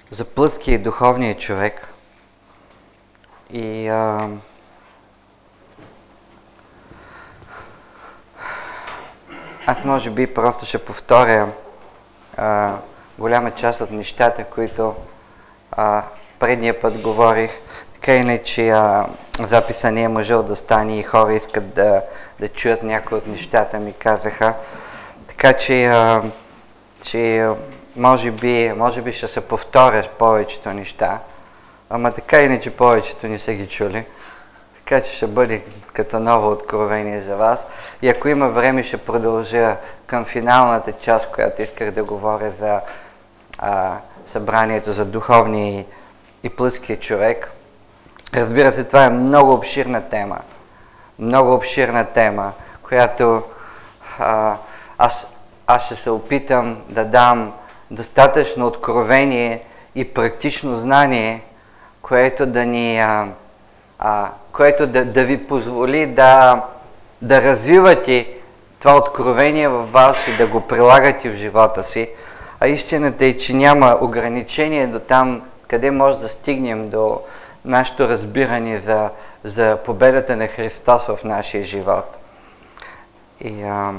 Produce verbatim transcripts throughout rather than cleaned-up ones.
за плътския и духовния човек. И а, аз може би просто ще повторя а, голяма част от нещата, които а, предния път говорих. Така иначе а, записа не е можел да стане и хора искат да, да чуят някои от нещата, ми казаха. Така че, а, че може би, може би ще се повторя повечето неща, ама така иначе повечето не са ги чули. Така че ще бъде като ново откровение за вас. И ако има време, ще продължа към финалната част, която исках да говоря за а, събранието за духовния и, и плътския човек. Разбира се, това е много обширна тема. Много обширна тема, която а, аз, аз ще се опитам да дам достатъчно откровение и практично знание, което да ни... А, а, което да, да ви позволи да, да развивате това откровение във вас и да го прилагате в живота си. А истината е, че няма ограничение до там, къде може да стигнем до нашето разбиране за, за победата на Христос в нашия живот. И, а,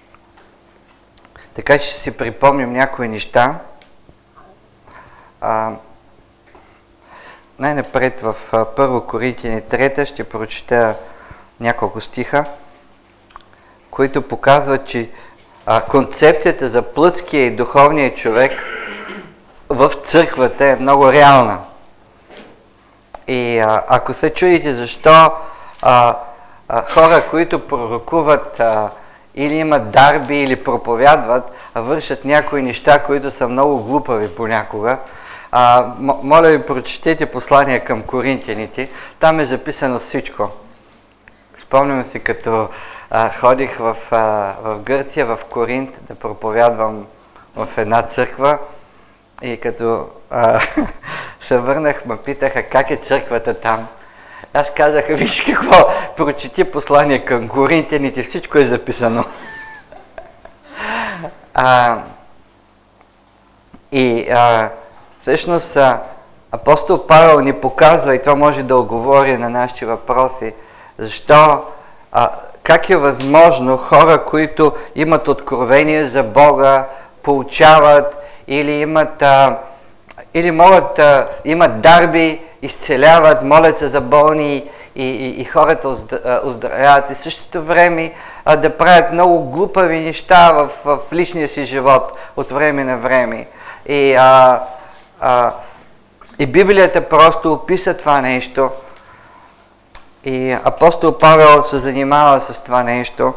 така че ще си припомним някои неща. А, Най-напред в Първо Коринтияни трета ще прочета няколко стиха, които показват, че а, концепцията за плътския и духовния човек в църквата е много реална. И а, ако се чудите защо а, а, хора, които пророкуват а, или имат дарби, или проповядват, а вършат някои неща, които са много глупави понякога, а, м- моля ви, прочетете послание към коринтяните. Там е записано всичко. Спомням си, като а, ходих в, а, в Гърция, в Коринт, да проповядвам в една църква и като а, се върнах, ме питаха как е църквата там. Аз казах, виж какво, прочети послание към коринтяните, всичко е записано. а, и а, всъщност а, апостол Павел ни показва, и това може да отговори на нашите въпроси, защо, а, как е възможно хора, които имат откровение за Бога, получават или имат, а, или могат, а, имат дарби, изцеляват, молят се за болни и, и, и хората оздравяват, и в същото време а, да правят много глупави неща в, в личния си живот от време на време. И, а, а, и Библията просто описа това нещо. И апостол Павел се занимава с това нещо.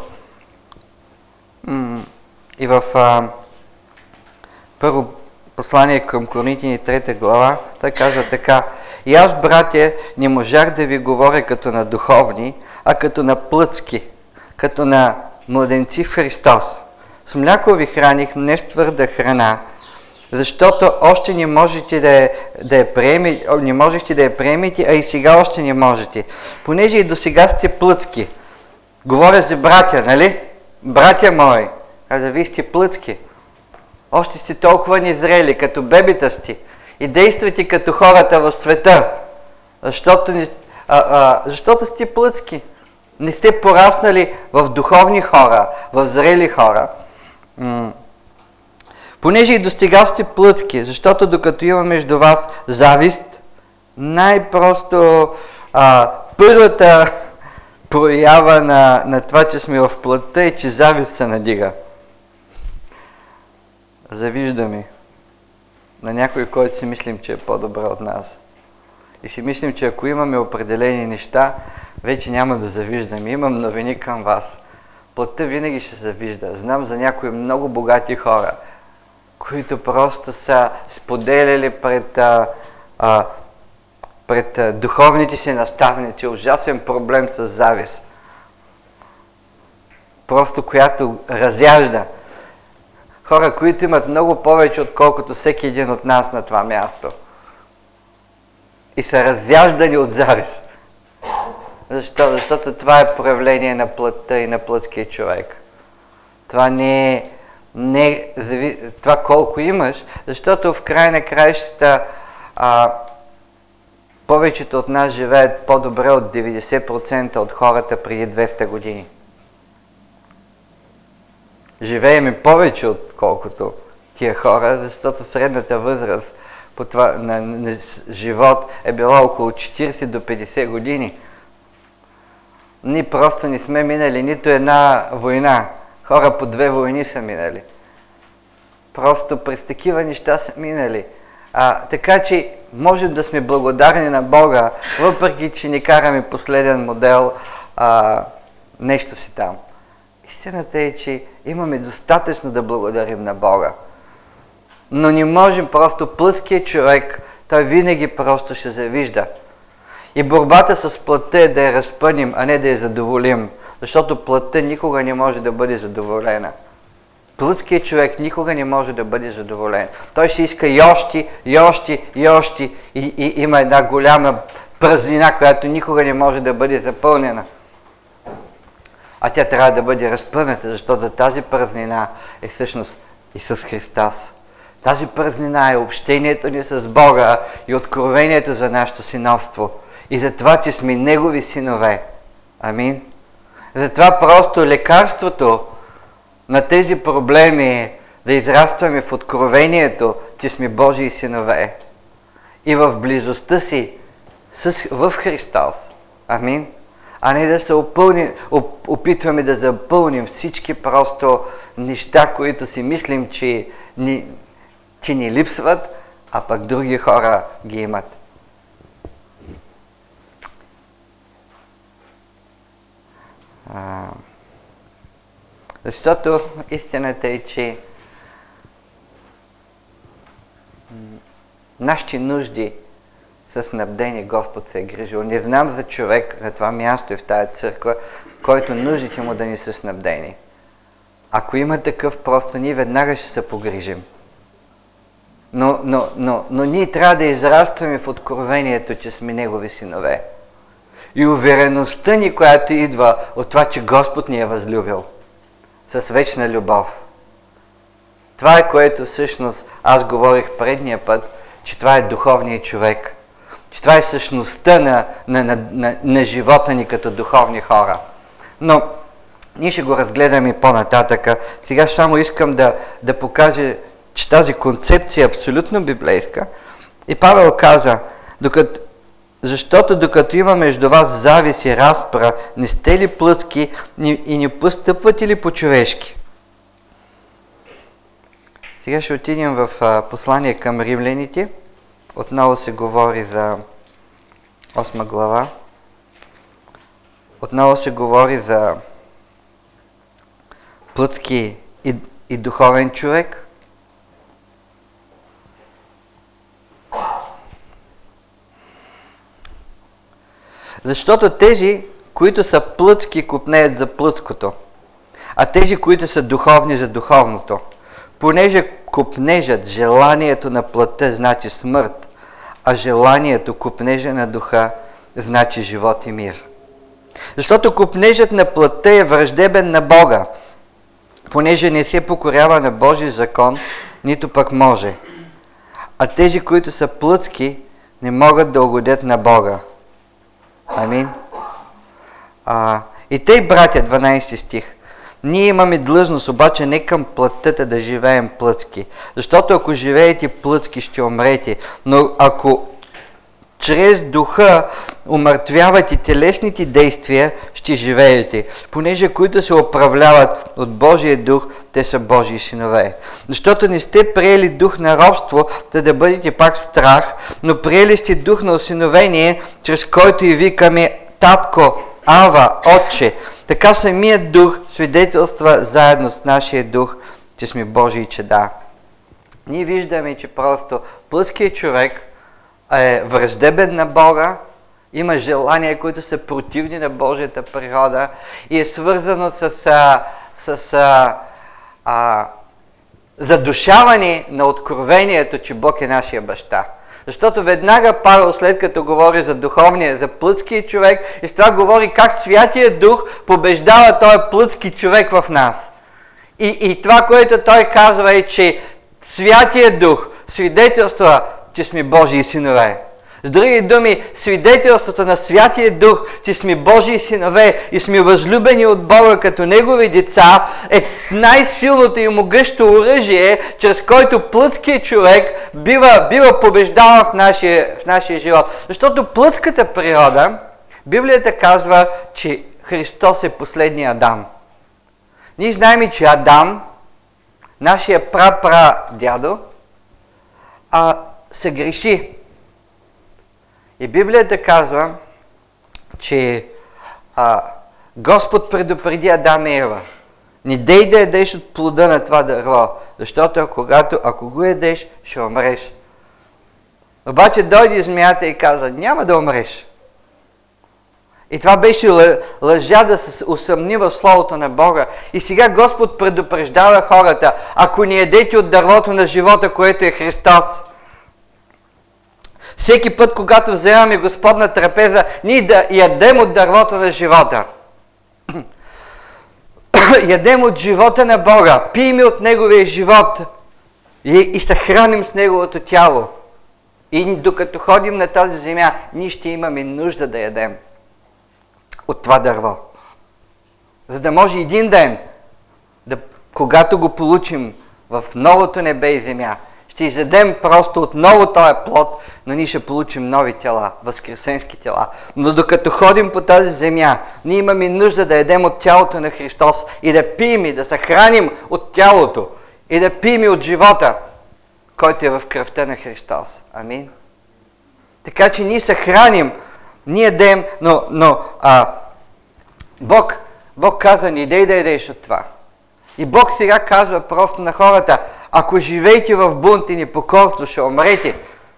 И в а, първо послание към Коринтяни трета глава, той казва така: и аз, братя, не можах да ви говоря като на духовни, а като на плътски, като на младенци в Христос. С мляко ви храних, не с твърда храна, защото още не можете да я, да я приемете, не можете да я приемете, а и сега още не можете. Понеже и до сега сте плътски. Говоря за братя, нали? Братя мои, каза, вие сте плътски. Още сте толкова незрели, като бебета сте. И действайте като хората в света. Защото, не, а, а, защото сте плътски. Не сте пораснали в духовни хора, в зрели хора. М- Понеже и достига сте плътски, защото докато има между вас завист, най-просто а, първата проява на, на това, че сме в плътта е, че завист се надига. Завиждаме на някой, който си мислим, че е по-добър от нас. И си мислим, че ако имаме определени неща, вече няма да завиждаме. Имам новини към вас. Плътта винаги ще завижда. Знам за някои много богати хора, които просто са споделяли пред, а, а, пред а, духовните си наставници ужасен проблем с завист. Просто която разяжда. Хора, които имат много повече, отколкото всеки един от нас на това място. И са разяждани от завист. Защо? Защото това е проявление на плътта и на плътския човек. Това не е не, това колко имаш, защото в край на краищата А, повечето от нас живеят по-добре от деветдесет процента от хората преди двеста години. Живеем и повече отколкото тия хора, защото средната възраст по това, на, на живот е била около четиридесет до петдесет години. Ние просто не сме минали нито една война. Хора по две войни са минали. Просто през такива неща са минали. А, така че можем да сме благодарни на Бога, въпреки че не караме последен модел, а, нещо си там. Истината е, че имаме достатъчно да благодарим на Бога. Но не можем просто плътският човек, той винаги просто ще завижда. И борбата с плътта е да я разпънем, а не да я задоволим. Защото плътта никога не може да бъде задоволена. Плътският човек никога не може да бъде задоволен. Той ще иска и още, и още, и още. И, и има една голяма празнина, която никога не може да бъде запълнена. А тя трябва да бъде разпъната, защото тази празнина е всъщност Исус Христос. Тази празнина е общението ни с Бога и откровението за нашето синовство. И за това, че сме Негови синове. Амин. Затова просто лекарството на тези проблеми е да израстваме в откровението, че сме Божии синове. И в близостта си с, в Христос. Амин. А не да се опълни, оп, опитваме да запълним всички просто неща, които си мислим, че ни, че ни липсват, а пък други хора ги имат. А, защото истината е, че нашите нужди са снабдени, Господ се е грижил. Не знам за човек на това място и в тая църква, който нуждите му да ни са снабдени. Ако има такъв, просто ние веднага ще се погрижим. Но, но, но, но ние трябва да израстваме в откровението, че сме Негови синове. И увереността ни, която идва от това, че Господ ни е възлюбил с вечна любов. Това е, което всъщност аз говорих предния път, че това е духовният човек. Че това е същността на, на, на, на, на живота ни като духовни хора. Но ние ще го разгледаме по-нататъка. Сега само искам да, да покажа, че тази концепция е абсолютно библейска. И Павел каза, докато, защото докато има между вас завист и разпра, не сте ли плътски и не постъпвате ли по-човешки? Сега ще отидем в а, послание към римляните. Отново се говори за осма глава. Отново се говори за плътски и, и духовен човек. Защото тези, които са плътски, копнеят за плътското, а тези, които са духовни, за духовното. Понеже копнежът, желанието на плътта, значи смърт, а желанието, копнежа на духа, значи живот и мир. Защото копнежът на плътта е враждебен на Бога, понеже не се покорява на Божий закон, нито пък може. А тези, които са плътски, не могат да угодят на Бога. Амин. А, и тъй, братя, дванайсети стих. Ние имаме длъжност, обаче не към плътта да живеем плътски. Защото ако живеете плътски, ще умрете. Но ако чрез духа умъртвявате телесните действия, ще живеете. Понеже които се управляват от Божия дух, те са Божии синове. Защото не сте приели дух на робство, да да бъдете пак в страх, но приели сте дух на осиновение, чрез който и викаме Татко, Ава, Отче. Така самият дух свидетелства заедно с нашия дух, че сме Божии чеда. Ние виждаме, че просто плътският човек е враждебен на Бога, има желания, които са противни на Божията природа и е свързано с, а, с а, а, задушаване на откровението, че Бог е нашия баща. Защото веднага Павел, след като говори за духовния, за плътския човек, и с това говори как Святия Дух побеждава този плътски човек в нас. И, и това, което той казва, е, че Святия Дух свидетелства че сме Божии синове. С други думи, свидетелството на Святия Дух, че сме Божии синове и сме възлюбени от Бога като Негови деца, е най-силното и могъщо оръжие, чрез който плътският човек бива, бива побеждаван в нашия, в нашия живот. Защото плътската природа, Библията казва, че Христос е последния Адам. Ние знаем, че Адам, нашия пра-пра-дядо, а, се греши. И Библията казва, че а, Господ предупреди Адам и Ева: не дей да ядеш от плода на това дърво, защото когато, ако го ядеш, ще умреш. Обаче дойде змията и каза: няма да умреш. И това беше лъжа да се усъмни в Словото на Бога. И сега Господ предупреждава хората: ако не ядете от дървото на живота, което е Христос. Всеки път, когато вземаме Господна трапеза, ние да ядем от дървото на живота. Ядем от живота на Бога, пием от Неговия живот и, и се храним с Неговото тяло. И докато ходим на тази земя, ние ще имаме нужда да ядем от това дърво. За да може един ден, да, когато го получим в новото небе и земя, ще изядем просто отново този плод, но ние ще получим нови тела, възкресенски тела. Но докато ходим по тази земя, ние имаме нужда да ядем от тялото на Христос и да пием и да се храним от тялото и да пием от живота, който е в кръвта на Христос. Амин. Така че ние се храним, ние ядем, но, но а, Бог, Бог каза: не дей да ядеш от това. И Бог сега казва просто на хората: ако живеете в бунт и непокорство, ще умрете.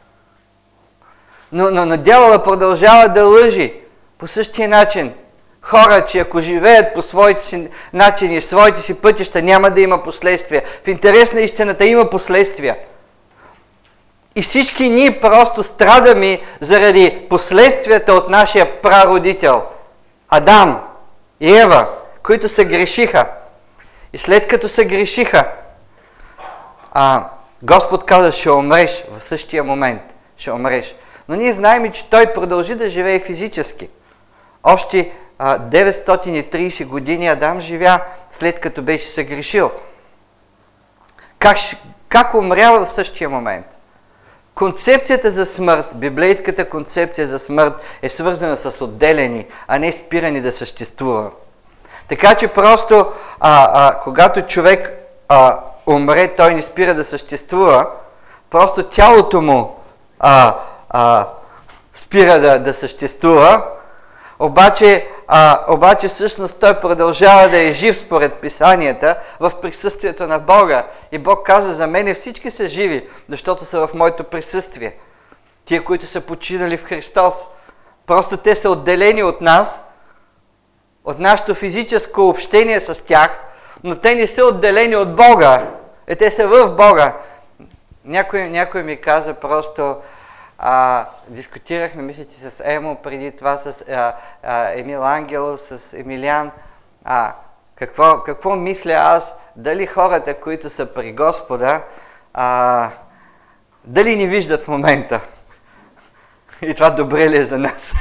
Но, но, но дявола продължава да лъжи по същия начин. Хора, че ако живеят по своите си начини, своите си пътища, няма да има последствия. В интерес на истината има последствия. И всички ние просто страдаме заради последствията от нашия прародител Адам и Ева, които се грешиха. И след като се грешиха, а, Господ каза: ще умреш в същия момент. Ще умреш. Но ние знаем, че той продължи да живее физически. Още а, деветстотин и трийсет години Адам живя, след като беше се грешил. Как, как умрява в същия момент? Концепцията за смърт, библейската концепция за смърт е свързана с отделяне, а не спиране да съществува. Така че просто, а, а, когато човек а, умре, той не спира да съществува, просто тялото му а, а, спира да, да съществува, обаче, а, обаче всъщност той продължава да е жив според Писанията в присъствието на Бога. И Бог каза: за мене всички са живи, защото са в моето присъствие. Тия, които са починали в Христос. Просто те са отделени от нас, от нашето физическо общение с тях, но те не са отделени от Бога. Е, те са в Бога. Някой, някой ми каза просто, а, дискутирахме, мисля, че с Емо, преди това с а, а, Емил Ангелов, с Емилиан, а, какво, какво мисля аз, дали хората, които са при Господа, а, дали ни виждат в момента. И това добре ли е за нас?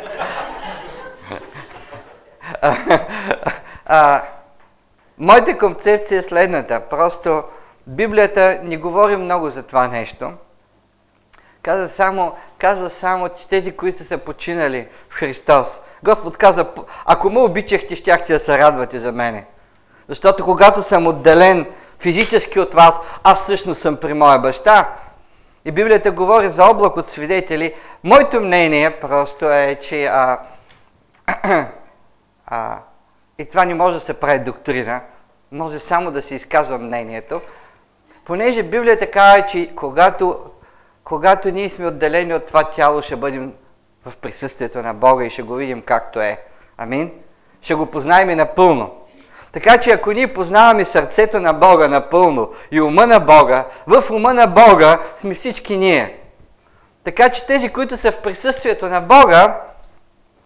а, а, моята концепция е следната. Просто Библията не говори много за това нещо. Казва само, казва само, че тези, които са починали в Христос. Господ каза: ако ме обичахте, щяхте да се радвате за мене. Защото когато съм отделен физически от вас, аз всъщност съм при моя баща. И Библията говори за облак от свидетели. Моето мнение просто е, че а, а, и това не може да се прави доктрина, може само да се изказва мнението, понеже Библията казва, че когато, когато ние сме отделени от това тяло, ще бъдем в присъствието на Бога и ще го видим както е. Амин? Ще го познаем и напълно. Така че ако ние познаваме сърцето на Бога напълно и ума на Бога, в ума на Бога сме всички ние. Така че тези, които са в присъствието на Бога,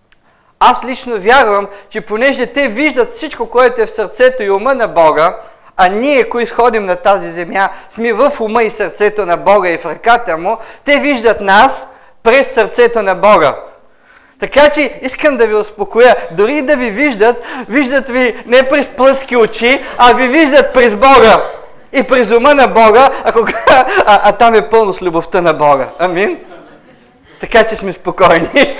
аз лично вярвам, че понеже те виждат всичко, което е в сърцето и ума на Бога, а ние, които ходим на тази земя, сме в ума и сърцето на Бога и в ръката Му, те виждат нас през сърцето на Бога. Така че искам да ви успокоя, дори да ви виждат, виждат ви не през плътски очи, а ви виждат през Бога и през ума на Бога, а, кога, а, а там е пълно с любовта на Бога. Амин? Така че сме спокойни.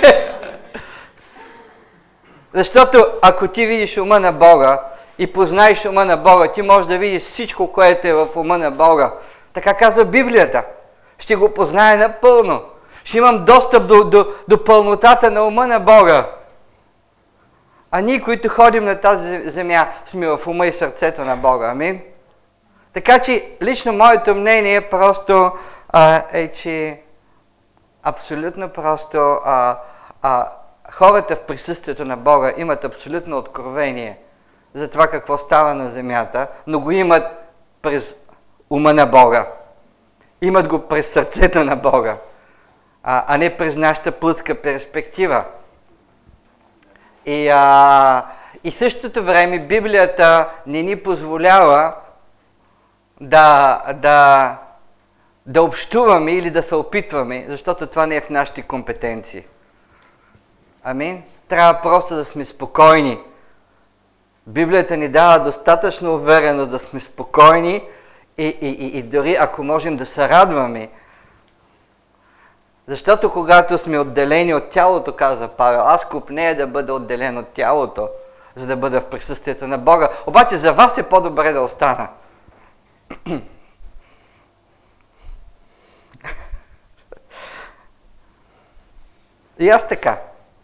Защото ако ти видиш ума на Бога и познаеш ума на Бога, ти можеш да видиш всичко, което е в ума на Бога. Така казва Библията. Ще го познае напълно. Ще имам достъп до, до, до пълнотата на ума на Бога. А ние, които ходим на тази земя, сме в ума и сърцето на Бога. Амин? Така че, лично моето мнение просто а, е, че абсолютно просто а, а, хората в присъствието на Бога имат абсолютно откровение за това какво става на земята, но го имат през ума на Бога. Имат го през сърцето на Бога, а, а не през нашата плътска перспектива. И, а, и същото време Библията не ни позволява да, да, да общуваме или да се опитваме, защото това не е в нашите компетенции. Амин? Трябва просто да сме спокойни. Библията ни дава достатъчно увереност да сме спокойни и, и, и, и дори ако можем да се радваме. Защото когато сме отделени от тялото, казва Павел, аз купнея да бъда отделен от тялото, за да бъда в присъствието на Бога. Обаче за вас е по-добре да остана. И аз така.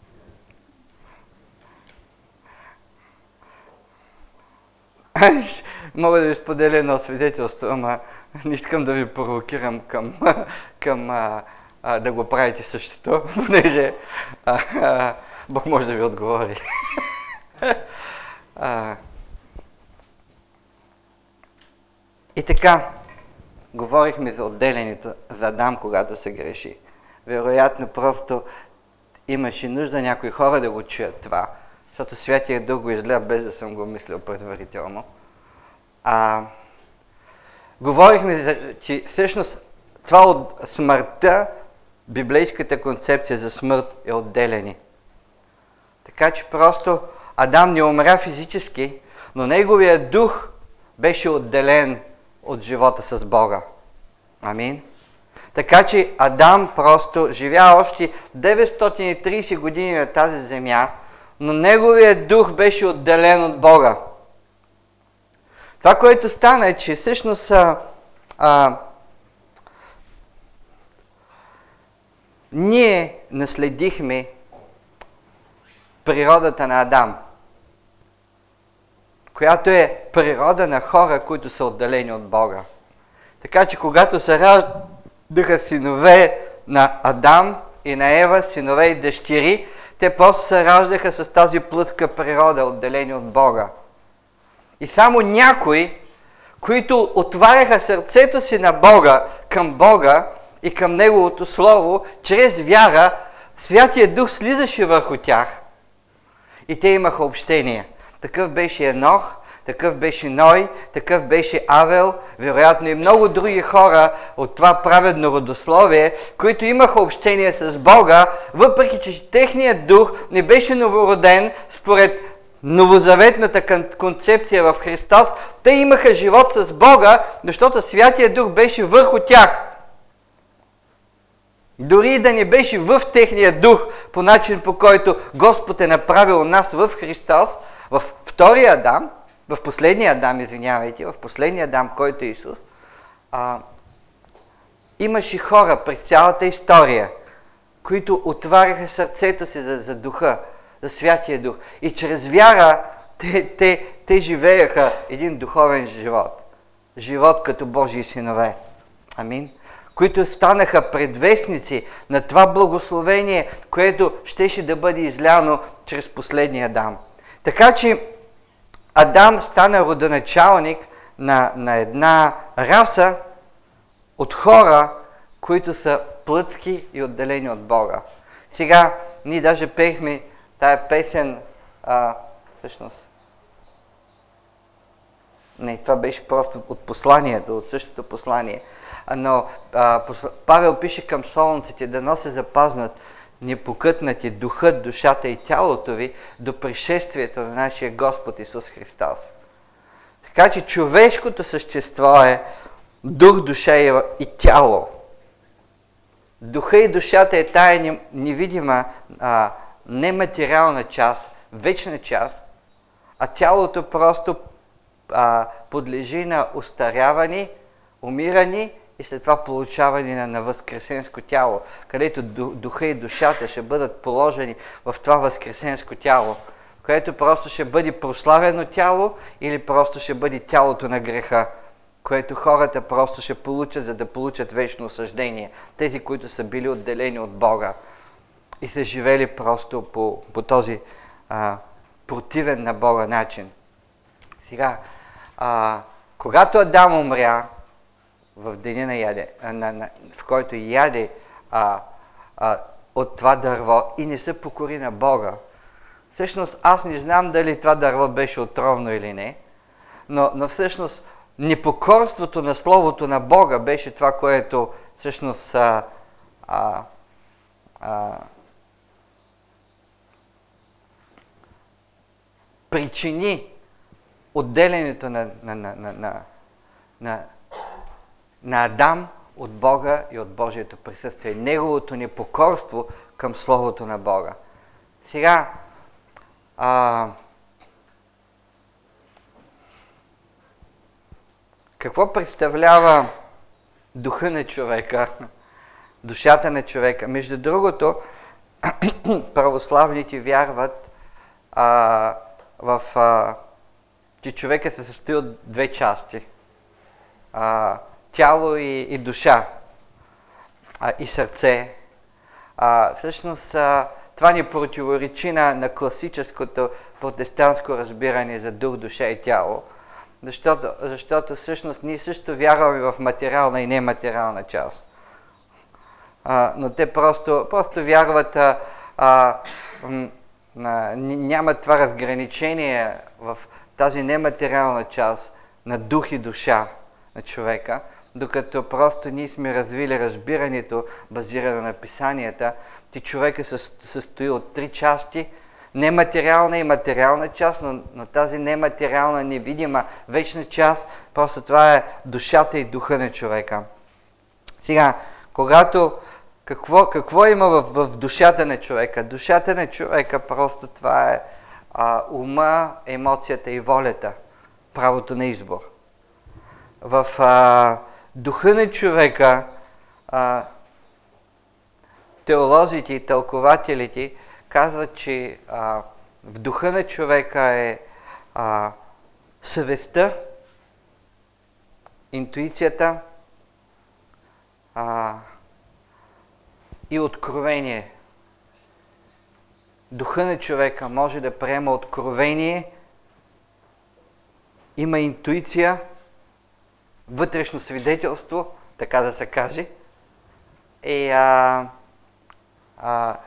Мога да ви споделя едно свидетелство, ама не искам да ви провокирам към, към а, а, да го правите същото, понеже а, а, Бог може да ви отговори. а, и така, говорихме за отделянето за Адам, когато се греши. Вероятно, просто имаше нужда някои хора да го чуят това, защото Святия Дух го изля, без да съм го мислил предварително. А, говорихме, за, че всъщност това от смъртта, библейската концепция за смърт е отделяне. Така че просто Адам не умря физически, но неговия дух беше отделен от живота с Бога. Амин. Така че Адам просто живя още деветстотин и тридесет години на тази земя, но неговият дух беше отделен от Бога. Това, което стана е, че всъщност а, а, ние наследихме природата на Адам, която е природа на хора, които са отделени от Бога. Така че когато се раждаха синове на Адам и на Ева, синове и дъщери, те просто се раждаха с тази плътска природа, отделени от Бога. И само някои, които отваряха сърцето си на Бога, към Бога и към Неговото Слово, чрез вяра, Святия Дух слизаше върху тях и те имаха общение. Такъв беше Енох, такъв беше Ной, такъв беше Авел, вероятно и много други хора от това праведно родословие, които имаха общение с Бога, въпреки че техният дух не беше новороден според новозаветната концепция в Христос, те имаха живот с Бога, защото Святия Дух беше върху тях. Дори да не беше в техния дух, по начин по който Господ е направил нас в Христос, в втория Адам, в последния Адам, извинявайте, в последния Адам, който е Исус, а, имаше хора през цялата история, които отваряха сърцето си за, за духа, за Святия Дух. И чрез вяра те, те, те живееха един духовен живот. Живот като Божии синове. Амин. Които станаха предвестници на това благословение, което щеше да бъде изляно чрез последния Адам. Така че Адам стана родоначалник на, на една раса от хора, които са плътски и отделени от Бога. Сега, ние даже пеехме тая песен, а, всъщност, Не, това беше просто от посланието, от същото послание. Но а, Павел пише към солунците: дано се запазнат непокътнати духът, душата и тялото ви до пришествието на нашия Господ Исус Христос. Така че човешкото същество е дух, душа и тяло. Духа и душата е тая невидима, а, нематериална част, вечна част, а тялото просто а, подлежи на устаряване, умиране и след това получаване на, на възкресенско тяло, където духа и душата ще бъдат положени в това възкресенско тяло, което просто ще бъде прославено тяло или просто ще бъде тялото на греха, което хората просто ще получат, за да получат вечно осъждение. Тези, които са били отделени от Бога и са живели просто по, по този а, противен на Бога начин. Сега, а, когато Адам умря, в деня на яде, на, на, в който яде а, а, от това дърво и не се покори на Бога. Всъщност аз не знам дали това дърво беше отровно или не, но, но всъщност непокорството на Словото на Бога беше това, което всъщност а, а, а, причини отделянето на, на, на, на, на, на на Адам от Бога и от Божието присъствие. Неговото непокорство към Словото на Бога. Сега, а, какво представлява духа на човека, душата на човека? Между другото, православните вярват, а, в, а, че човека се състои от две части. А, тяло и, и душа, а, и сърце. А, всъщност а, това ни противоречи на, на класическото протестантско разбиране за дух, душа и тяло, защото, защото всъщност ние също вярваме в материална и нематериална част. А, но те просто, просто вярват, а, а, м, а, нямат това разграничение в тази нематериална част на дух и душа на човека, докато просто ние сме развили разбирането, базирано на писанията, че човека се състои от три части, нематериална и материална част, но, но тази нематериална, невидима, вечна част, просто това е душата и духа на човека. Сега, когато, какво, какво има в, в душата на човека? Душата на човека просто това е а, ума, емоцията и волята, правото на избор. В а, духа на човека а, теолозите и тълкователите казват, че а, в духа на човека е а, съвестта, интуицията а, и откровение. Духа на човека може да приема откровение, има интуиция, вътрешно свидетелство, така да се каже, и, а, а,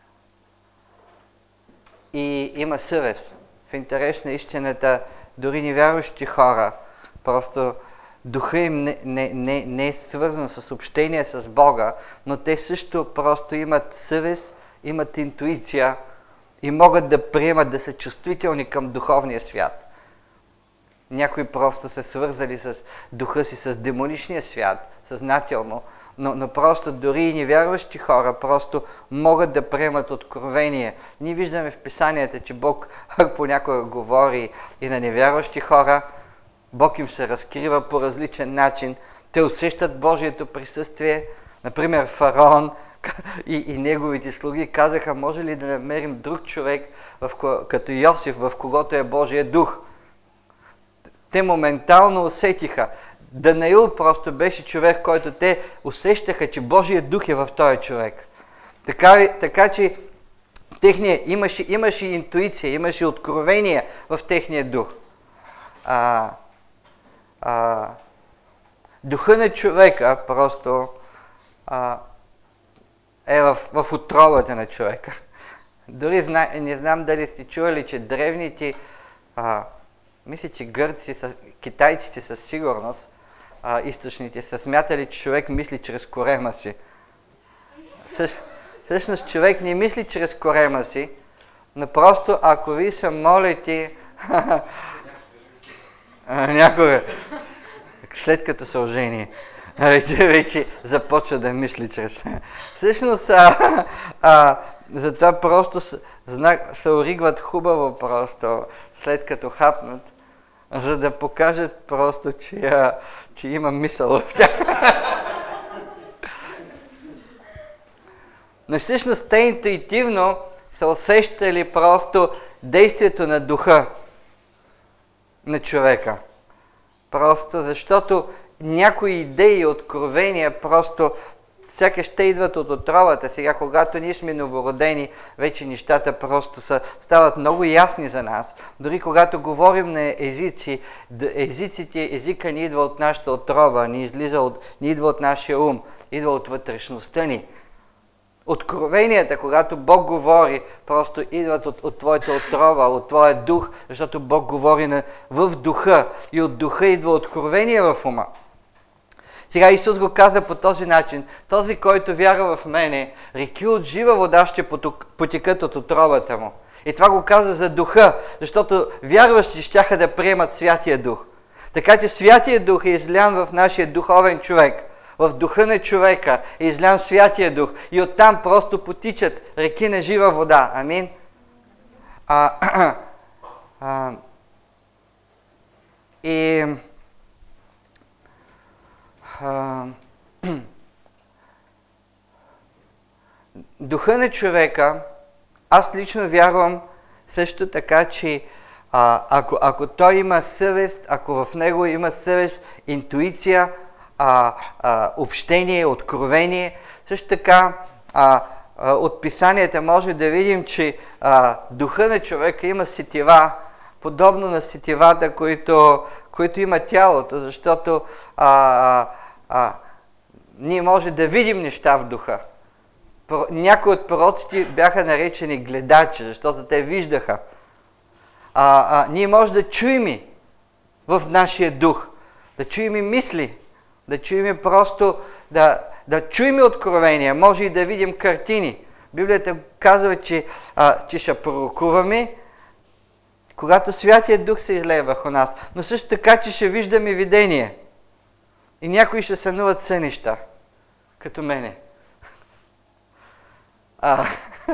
и има съвест. В интерес на истината, дори невярващи хора, просто духа им не, не, не, не е свързан с общение с Бога, но те също просто имат съвест, имат интуиция и могат да приемат, да са чувствителни към духовния свят. Някои просто са свързали с духа си с демоничния свят, съзнателно, но, но просто дори и невярващи хора просто могат да приемат откровение. Ние виждаме в писанията, че Бог понякога говори и на невярващи хора, Бог им се разкрива по различен начин, те усещат Божието присъствие. Например, фараон и, и неговите слуги казаха: може ли да намерим друг човек в, като Йосиф, в когото е Божия дух? Те моментално усетиха. Данаил просто беше човек, който те усещаха, че Божия дух е в този човек. Така, така че техния, имаше, имаше интуиция, имаше откровение в техния дух. А, а, духа на човека просто а, е в, в отровата на човека. Дори зна, не знам дали сте чували, че древните а, Мисля, че гърци, китайците със сигурност, а, източните, са смятали, че човек мисли чрез корема си. Същ, всъщност човек не мисли чрез корема си, но просто ако ви се молите някога, след като се ожени, вече, вече започва да мисли чрез. Всъщност, а, а, затова просто с, знак, се оригват хубаво просто, след като хапнат, за да покажат просто, че, а, че има мисъл в тях. Но всъщност те интуитивно са усещали просто действието на духа на човека. Просто защото някои идеи и откровения просто сякаш те идват от отровата. Сега, когато ние сме новородени, вече нещата просто са, стават много ясни за нас. Дори когато говорим на езици, езиците, езика ни идва от нашата отрова, ни, излиза от, ни идва от нашия ум, идва от вътрешността ни. Откровенията, когато Бог говори, просто идват от, от твоята отрова, от твоя дух, защото Бог говори на, в духа и от духа идва откровение в ума. Сега Исус го каза по този начин: този, който вярва в мене, реки от жива вода ще потекат от отровата му. И това го каза за духа, защото вярващи щяха да приемат Святия Дух. Така че Святия Дух е излян в нашия духовен човек. В духа на човека е излян Святия Дух и оттам просто потичат реки на жива вода. Амин. А, а, и а, духа на човека, аз лично вярвам също така, че а, ако, ако той има съвест, ако в него има съвест, интуиция, а, а, общение, откровение, също така а, а, от писанията може да видим, че а, духа на човека има сетива, подобно на сетивата, които, които има тялото, защото а, а, а, ние може да видим неща в духа. Някои от пророците бяха наречени гледачи, защото те виждаха. А, а, ние може да чуем в нашия дух, да чуем мисли, да чуем просто, да, да чуем откровения, може и да видим картини. Библията казва, че, а, че ще пророкуваме, когато Святия Дух се излее върху нас, но също така, че ще виждаме видение. И някои ще сънуват сънища, като мене. А,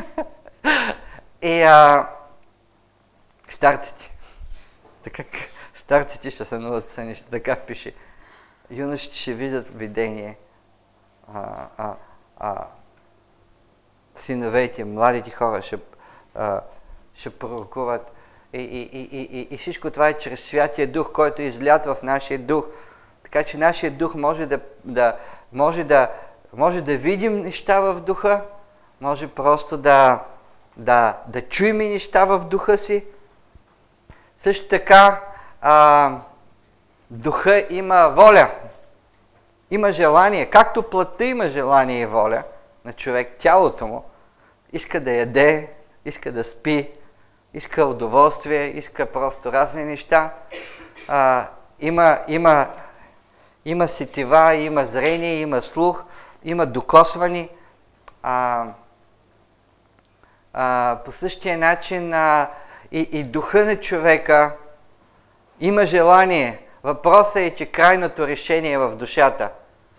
и а, старците. Така, старците ще сънуват сънища, така пише. Юношите ще виждат видение. А, а, а, синовете, младите хора ще, а, ще пророкуват. И, и, и, и, и всичко това е чрез Святия Дух, който е излят в нашия дух. Така че нашия дух може да, да, може да, може да видим неща в духа, може просто да, да, да чуем неща в духа си. Също така, а, духа има воля, има желание. Както плътта има желание и воля на човек, тялото му иска да яде, иска да спи, иска удоволствие, иска просто разни неща. А, има, има, има сетива, има зрение, има слух, има докосване. А, а, по същия начин а, и, и духа на човека има желание. Въпросът е, че крайното решение е в душата.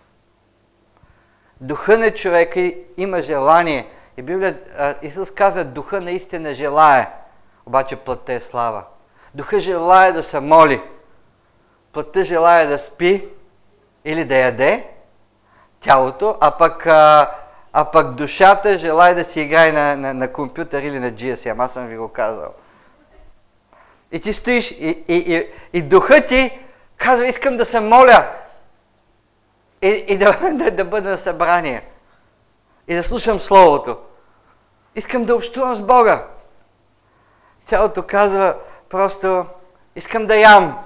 Духа на човека има желание. И Библия, а, Исус каза, духа наистина желае, обаче плътта е слаба. Духа желае да се моли. Плътта желае да спи или да яде тялото, а пък, а, а пък душата желае да си играе на, на, на компютър или на джи ес ем. Аз съм ви го казал. И ти стоиш и, и, и, и духът ти казва, искам да се моля и, и да, да, да бъда на събрание и да слушам Словото. Искам да общувам с Бога. Тялото казва просто, искам да ям.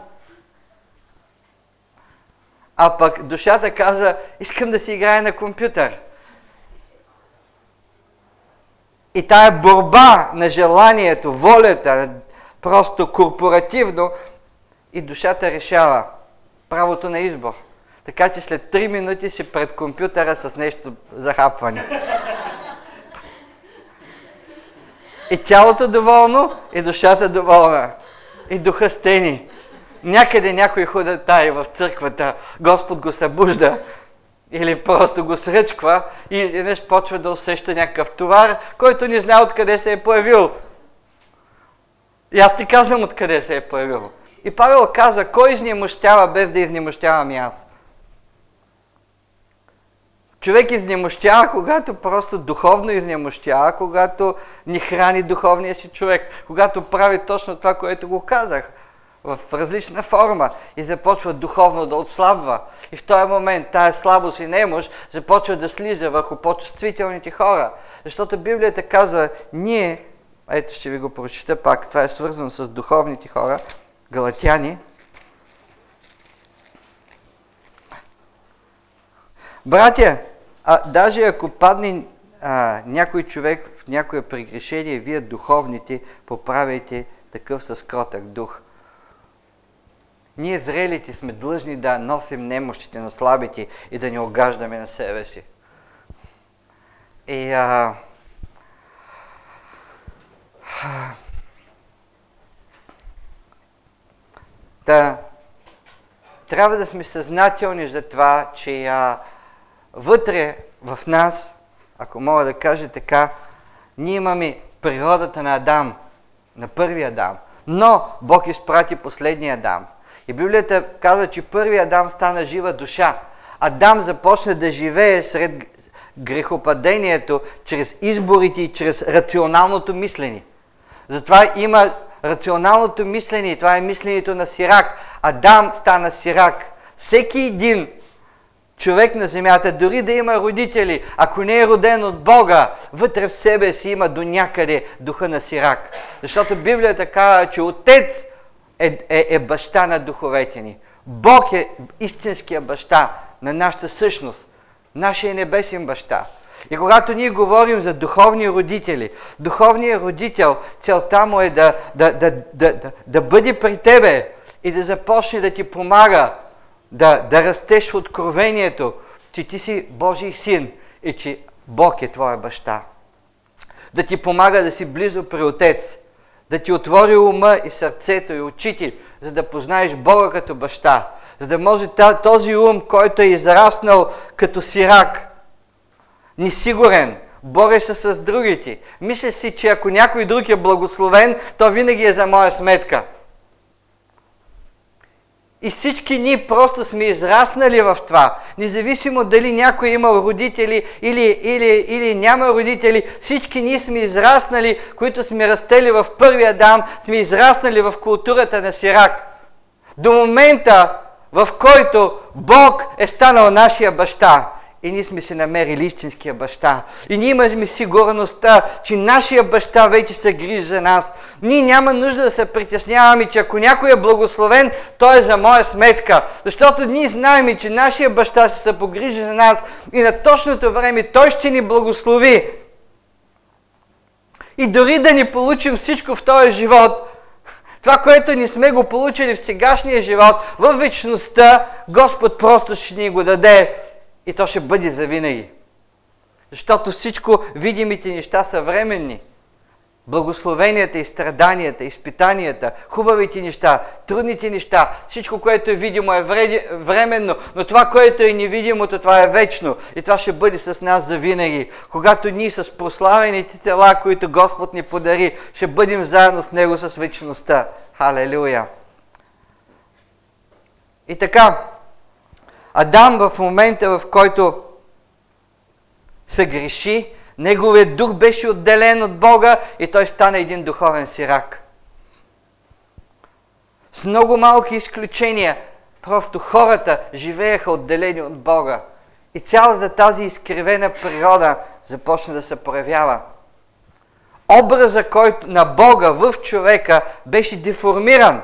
А пък душата казва, искам да си играя на компютър. И тая борба на желанието, волята, просто корпоративно, и душата решава. Правото на избор. Така че след три минути си пред компютъра с нещо захапване. И тялото доволно, и душата доволна. И духа стени. Някъде някой ходата в църквата, Господ го събужда. Или просто го сръчква и изведнъж почва да усеща някакъв товар, който не знае откъде се е появил. И аз ти казвам откъде се е появил. И Павел казва, кой изнемощява без да изнемощявам и аз? Човек изнемощява, когато просто духовно изнемощява, когато ни храни духовния си човек, когато прави точно това, което го казах, в различна форма и започва духовно да отслабва. И в този момент тая слабост и немощ започва да слиза върху по-чувствителните хора. Защото Библията казва, ние, ето ще ви го прочита пак, това е свързано с духовните хора, Галатяни. Братя, а даже ако падне а, някой човек в някое прегрешение, вие духовните поправяйте такъв с кротък дух. Ние зрелите сме длъжни да носим немощите на слабите и да не огаждаме на себе си. И а, да, трябва да сме съзнателни за това, че а, вътре в нас, ако мога да кажа така, ние имаме природата на Адам, на първия Адам. Но Бог изпрати последния Адам. И Библията казва, че първият Адам стана жива душа. Адам започна да живее сред грехопадението, чрез изборите и чрез рационалното мислене. Затова има рационалното мислене и това е мисленето на Сирак. Адам стана Сирак. Всеки един човек на земята, дори да има родители, ако не е роден от Бога, вътре в себе си има до някъде духа на Сирак. Защото Библията казва, че Отец е, е, е баща на духовете ни. Бог е истинския баща на нашата същност, нашия небесен баща. И когато ние говорим за духовни родители, духовният родител, целта му е да, да, да, да, да, да бъде при тебе и да започне да ти помага да, да растеш в откровението, че ти си Божий син и че Бог е твоя баща. Да ти помага да си близо при Отец, да ти отвори ума и сърцето и очите, за да познаеш Бога като баща, за да може този ум, който е израснал като Сирак, несигурен, бореш се с другите. Мисля си, че ако някой друг е благословен, то винаги е за моя сметка. И всички ние просто сме израснали в това. Независимо дали някой е имал родители или, или, или няма родители, всички ние сме израснали, които сме растели в първия Адам, сме израснали в културата на Сирак. До момента, в който Бог е станал нашия баща. И ние сме се намерили истинския баща. И ние имаме сигурността, че нашия баща вече се грижи за нас. Ние няма нужда да се притесняваме, че ако някой е благословен, той е за моя сметка. Защото ние знаем, че нашия баща ще се погрижи за нас и на точното време той ще ни благослови. И дори да ни получим всичко в този живот, това, което не сме го получили в сегашния живот, в вечността, Господ просто ще ни го даде. И то ще бъде завинаги. Защото всичко, видимите неща са временни. Благословенията и страданията, изпитанията, хубавите неща, трудните неща, всичко, което е видимо е временно, но това, което е невидимото, това е вечно. И това ще бъде с нас завинаги. Когато ние с прославените тела, които Господ ни подари, ще бъдем заедно с Него с вечността. Халелуя! И така, Адам в момента, в който се греши, неговият дух беше отделен от Бога и той стана един духовен Сирак. С много малки изключения, просто хората живееха отделени от Бога. И цялата тази изкривена природа започна да се проявява. Образа който, на Бога в човека беше деформиран.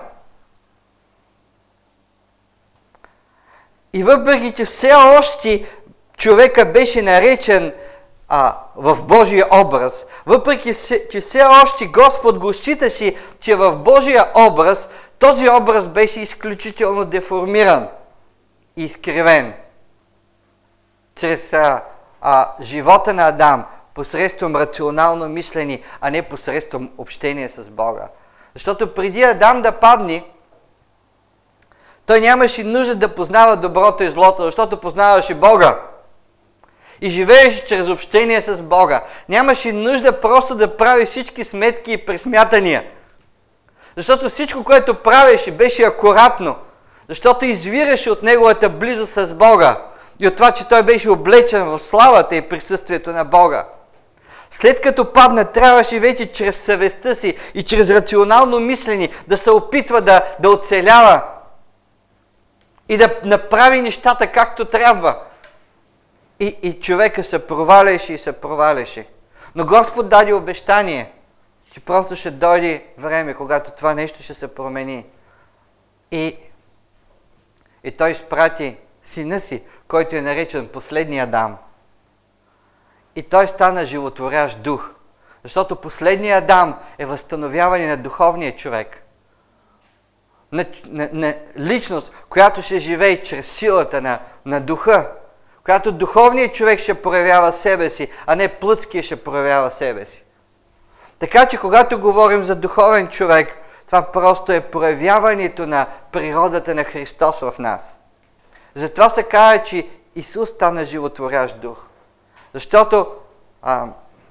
И въпреки, че все още човека беше наречен а, в Божия образ, въпреки, че все още Господ го считаше, че в Божия образ този образ беше изключително деформиран и изкривен чрез а, а, живота на Адам, посредством рационално мислене, а не посредством общение с Бога. Защото преди Адам да падне, той нямаше нужда да познава доброто и злото, защото познаваше Бога. И живееше чрез общение с Бога. Нямаше нужда просто да прави всички сметки и пресмятания. Защото всичко, което правеше, беше акуратно. Защото извираше от неговата близост с Бога. И от това, че той беше облечен в славата и присъствието на Бога. След като падна, трябваше вече чрез съвестта си и чрез рационално мислене да се опитва да, да оцелява и да направи нещата както трябва. И, и човека се проваляше и се проваляше. Но Господ даде обещание, че просто ще дойде време, когато това нещо ще се промени. И, и той изпрати сина си, който е наречен последния Адам. И той стана животворящ дух. Защото последният Адам е възстановяване на духовния човек. На, на, на личност, която ще живее чрез силата на, на духа. Която духовният човек ще проявява себе си, а не плътския ще проявява себе си. Така че когато говорим за духовен човек, това просто е проявяването на природата на Христос в нас. Затова се казва, че Исус стана животворящ дух. Защото а,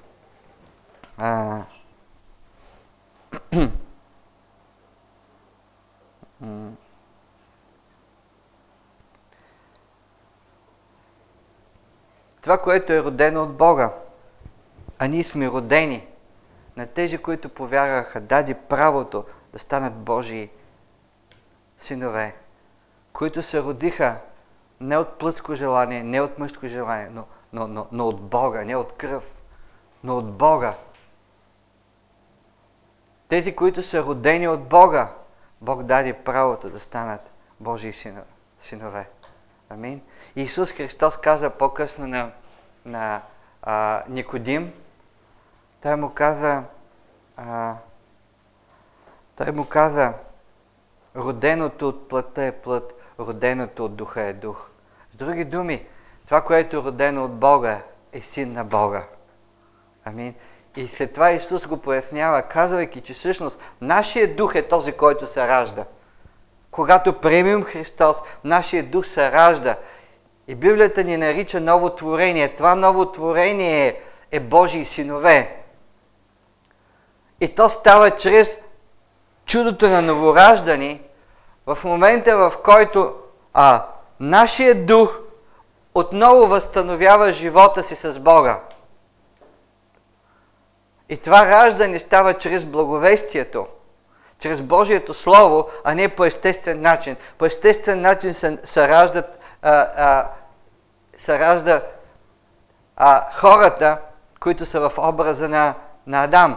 а, това, което е родено от Бога, а ние сме родени на тези, които повярваха, даде правото да станат Божии синове, които се родиха не от плътско желание, не от мъжско желание, но, но, но, но от Бога, не от кръв, но от Бога. Тези, които са родени от Бога, Бог даде правото да станат Божии синове. Амин. Исус Христос каза по-късно на, на а, Никодим, той му каза, а, той му каза, роденото от плътта е плът, роденото от духа е дух. С други думи, това, което е родено от Бога, е син на Бога. Амин. И след това Исус го пояснява, казвайки, че всъщност нашия дух е този, който се ражда. Когато приемем Христос, нашия дух се ражда. И Библията ни нарича ново творение. Това ново творение е, е Божии синове. И то става чрез чудото на новораждане, в момента в който а, нашия дух отново възстановява живота си с Бога. И това раждане става чрез благовестието, чрез Божието Слово, а не по естествен начин. По естествен начин се, се раждат, а, а, се ражда а, хората, които са в образа на, на Адам.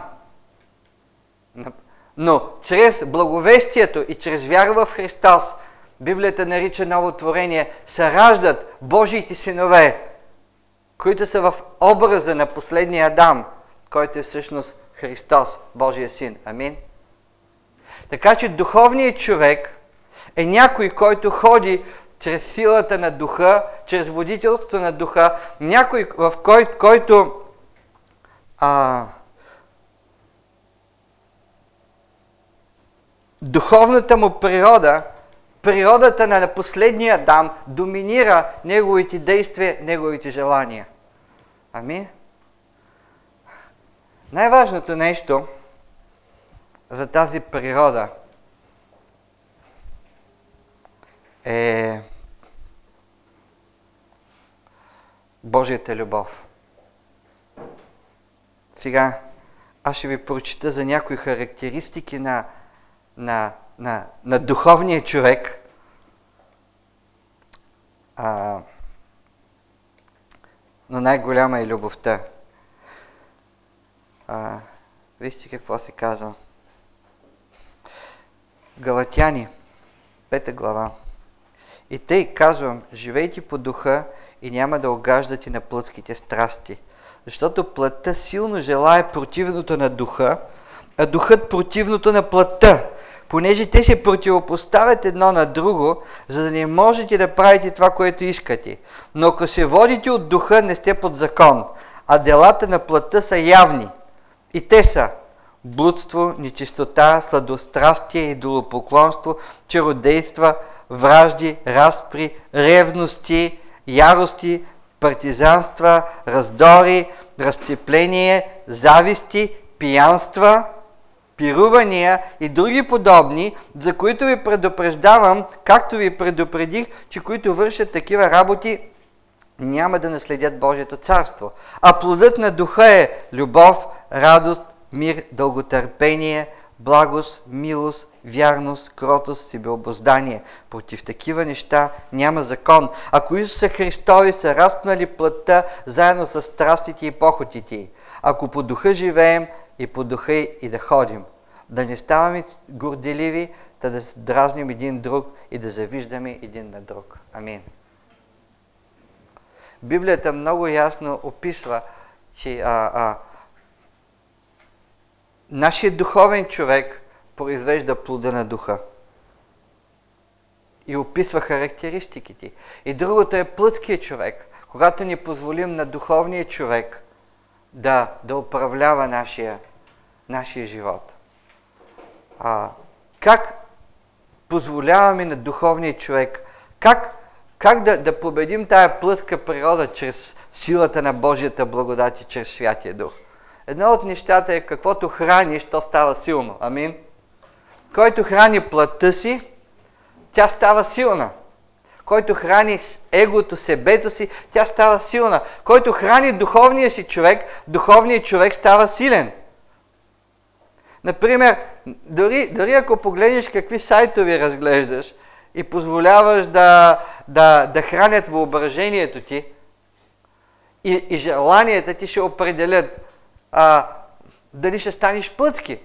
Но чрез благовестието и чрез вяра в Христос, Библията нарича ново творение, се раждат Божиите синове, които са в образа на последния Адам, който е всъщност Христос, Божия син. Амин. Така че духовният човек е някой, който ходи чрез силата на духа, чрез водителство на духа, някой, в кой, който а, духовната му природа, природата на последния Адам доминира неговите действия, неговите желания. Амин. Най-важното нещо за тази природа е Божията любов. Сега аз ще ви прочита за някои характеристики на, на, на, на духовния човек. А, но най-голяма е любовта. А, вижте какво се казва. Галатяни, пета глава. И тъй казвам, живейте по духа и няма да огаждате на плътските страсти. Защото плътта силно желае противното на духа, а духът противното на плътта. понеже те се противопоставят едно на друго, за да не можете да правите това, което искате. Но ако се водите от духа, не сте под закон, а делата на плътта са явни. И те са блудство, нечистота, сладострастие, идолопоклонство, чародейства, вражди, разпри, ревности, ярости, партизанства, раздори, разцепление, зависти, пиянства, пирувания и други подобни, за които ви предупреждавам, както ви предупредих, че които вършат такива работи, няма да наследят Божието царство. А плодът на духа е любов, радост, мир, дълготърпение, благост, милост, вярност, кротост, себеобоздание. Против такива неща няма закон. Ако Исуса Христови са разпнали плътта заедно с страстите и похотите, ако по духа живеем и по духа и да ходим, да не ставаме горделиви, да, да дразним един друг и да завиждаме един на друг. Амин. Библията много ясно описва, че а, а, нашият духовен човек произвежда плода на духа и описва характеристиките. И другото е плътският човек, когато ни позволим на духовния човек да, да управлява нашия, нашия живот. А, как позволяваме на духовния човек, как, как да, да победим тая плътска природа чрез силата на Божията благодат и чрез Святия Дух? Едно от нещата е каквото храниш, то става силно. Амин. Който храни плътта си, тя става силна. Който храни егото, себето си, тя става силна. Който храни духовния си човек, духовният човек става силен. Например, дори, дори ако погледнеш какви сайтове разглеждаш и позволяваш да, да, да хранят въображението ти и, и желанията ти ще определят а, дали ще станеш плътски.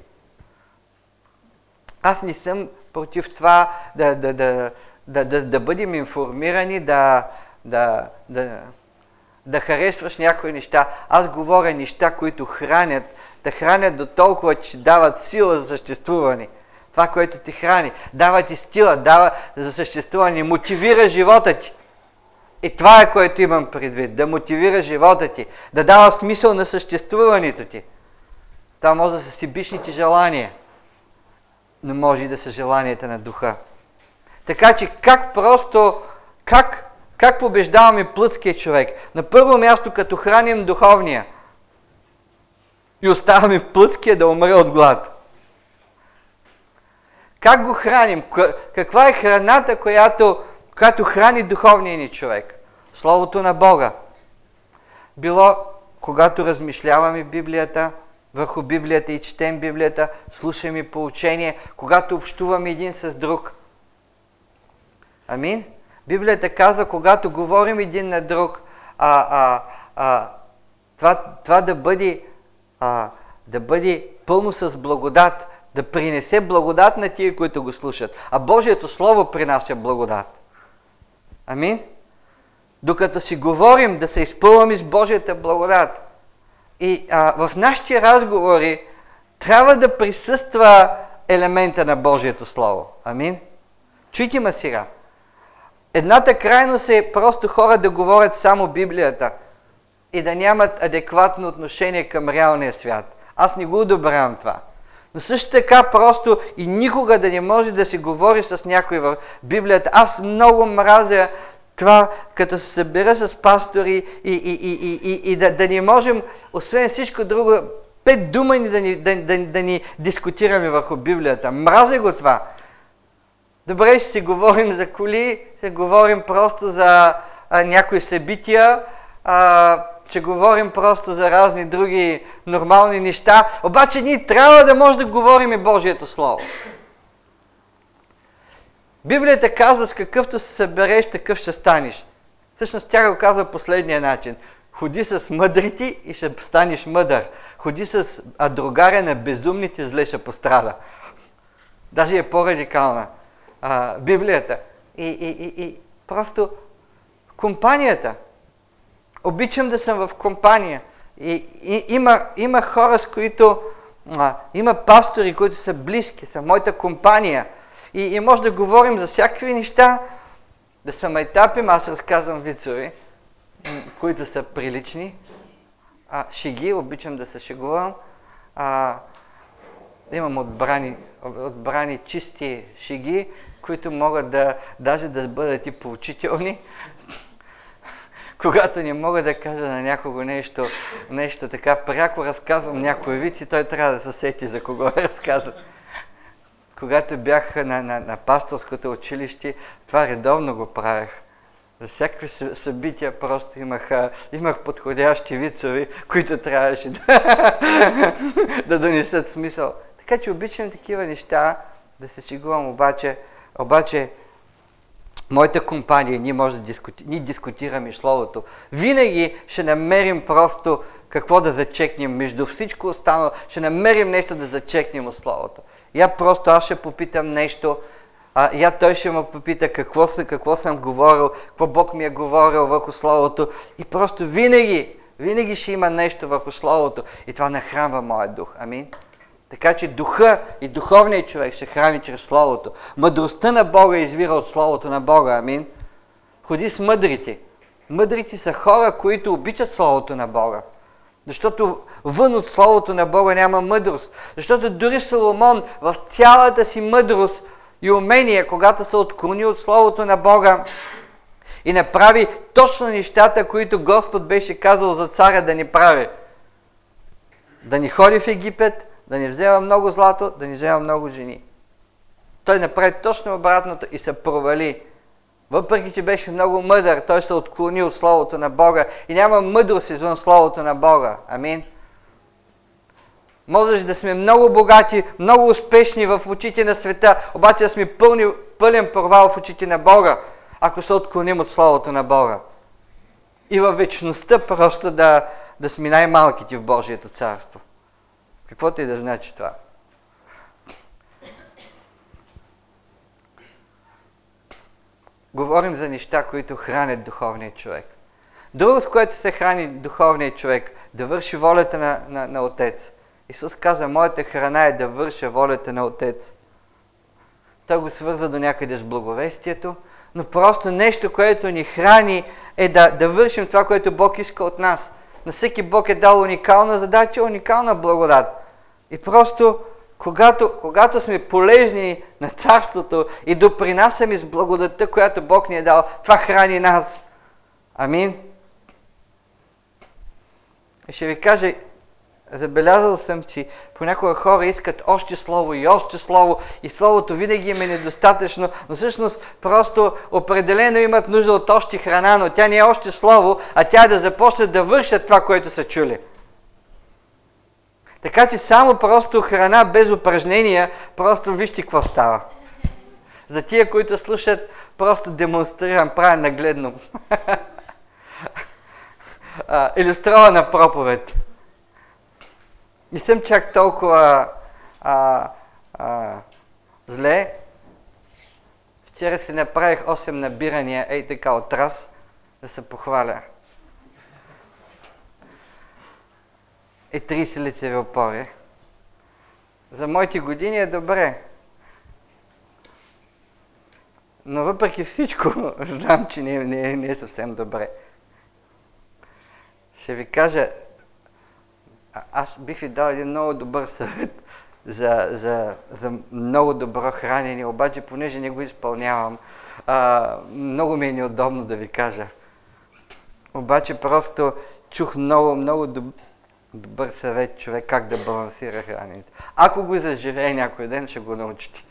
Аз не съм против това да, да, да, да, да, да бъдем информирани, да, да, да, да харесваш някои неща. Аз говоря неща, които хранят, да хранят до толкова, че дават сила за съществуване. Това, което ти храни, дава ти стила, дава за съществуване, мотивира живота ти. И това е, което имам предвид, да мотивира живота ти, да дава смисъл на съществуването ти. Това може да са себичните желания, но може и да са желанията на духа. Така че как просто, как, как побеждаваме плътския човек? На първо място, като храним духовния и оставаме плътския да умре от глад. Как го храним? Каква е храната, която, която храни духовния ни човек? Словото на Бога. Било, когато размишляваме Библията, върху Библията и четем Библията, слушаме поучение, когато общуваме един с друг. Амин? Библията казва, когато говорим един на друг, а, а, а, това, това да бъде, а, да бъде пълно с благодат, да принесе благодат на тия, които го слушат. А Божието Слово принася благодат. Амин? Докато си говорим, да се изпълваме с Божията благодат. И а, в нашите разговори трябва да присъства елемента на Божието Слово. Амин? Чуйте ме сега. Едната крайност е просто хора да говорят само Библията и да нямат адекватно отношение към реалния свят. Аз не го одобрявам това. Но също така просто и никога да не може да се говори с някой в Библията. Аз много мразя това, като се събера с пастори и, и, и, и, и, и да, да не можем, освен всичко друго, пет думи да ни, да, да, да ни дискутираме върху Библията. Мразя го това. Добре, ще си говорим за коли, ще говорим просто за а, някои събития, а, ще говорим просто за разни други нормални неща, обаче ние трябва да може да говорим и Божието Слово. Библията казва, с какъвто се събереш, такъв ще станеш. Всъщност тя го казва последния начин. Ходи с мъдрите и ще станеш мъдър. Ходи с другаря на безумните, зле ще пострада. Даже е по-радикална а, Библията. И, и, и, и просто компанията. Обичам да съм в компания. И, и има, има хора, с които А, има пастори, които са близки, са моята компания. И, и може да говорим за всякакви неща, да се майтапим, аз разказвам вицови, които са прилични. А, шеги, обичам да се шегувам. А, имам отбрани, отбрани чисти шеги, които могат да даже да бъдат и поучителни. Когато не мога да кажа на някого нещо, нещо така, пряко разказвам някой виц и той трябва да се сети за кого е разказан. Когато бях на, на, на пасторското училище, това редовно го правех. За всякакви събития просто имах, имах подходящи вицови, които трябваше да, да донесат смисъл. Така че обичам такива неща, да се шегувам, обаче, обаче моята компания, ние може да дискути, ние дискутираме Словото. Винаги ще намерим просто какво да зачекнем. Между всичко останало ще намерим нещо да зачекнем от Словото. Я просто аз ще попитам нещо, а, я той ще ме попита какво, какво съм говорил, какво Бог ми е говорил върху Словото. И просто винаги, винаги ще има нещо върху Словото. И това нахранва моят дух. Амин. Така че духа и духовният човек ще храни чрез Словото. Мъдростта на Бога извира от Словото на Бога. Амин. Ходи с мъдрите. Мъдрите са хора, които обичат Словото на Бога. Защото вън от Словото на Бога няма мъдрост. Защото дори Соломон в цялата си мъдрост и умение, когато се отклони от Словото на Бога и направи точно нещата, които Господ беше казал за царя да ни прави. Да ни ходи в Египет, да ни взема много злато, да ни взема много жени. Той направи точно обратното и се провали. Въпреки че беше много мъдър, той се отклони от Словото на Бога и няма мъдрост извън Словото на Бога. Амин. Можеш да сме много богати, много успешни в очите на света, обаче да сме пълни, пълен провал в очите на Бога, ако се отклоним от Словото на Бога. И във вечността просто да, да сме най-малките в Божието царство. Каквото и да значи това. Говорим за неща, които хранят духовния човек. Друго, с което се храни духовният човек, да върши волята на, на, на Отец. Исус каза, моята храна е да върша волята на Отец. Той го свърза до някъде с благовестието, но просто нещо, което ни храни, е да, да вършим това, което Бог иска от нас. На всеки Бог е дал уникална задача, уникална благодат. И просто, когато, когато сме полезни на Царството и допринасяме с благодатта, която Бог ни е дал, това храни нас. Амин. И ще ви кажа, забелязал съм, че понякога хора искат още слово и още слово и словото винаги им е недостатъчно, но всъщност просто определено имат нужда от още храна, но тя не е още слово, а тя е да започнат да вършат това, което са чули. Така че само просто храна без упражнения, просто вижте какво става. За тия, които слушат, просто демонстрирам, правя нагледно. Илюстрована проповед. Не съм чак толкова а, а, зле. Вчера си направих осем набирания, ей така от раз, да се похваля. И трийсет лицеви опори. За моите години е добре. Но въпреки всичко, знам, че не, не, не е съвсем добре. Ще ви кажа, аз бих ви дал един много добър съвет за, за, за много добро хранене, обаче понеже не го изпълнявам, а, много ми е неудобно да ви кажа. Обаче просто чух много, много доб... добър съвет човек как да балансира храненето. Ако го заживее някой ден, ще го научите.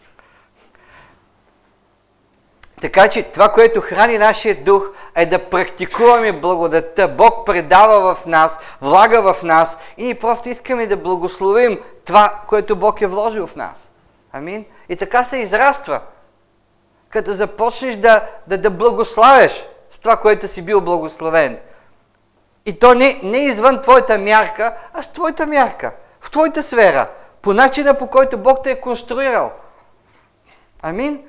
Така че това, което храни нашия дух, е да практикуваме благодатта. Бог предава в нас, влага в нас и ние просто искаме да благословим това, което Бог е вложил в нас. Амин. И така се израства. Като започнеш да, да, да благославяш с това, което си бил благословен. И то не, не извън твоята мярка, а с твоята мярка. В твоята сфера. По начина, по който Бог те е конструирал. Амин.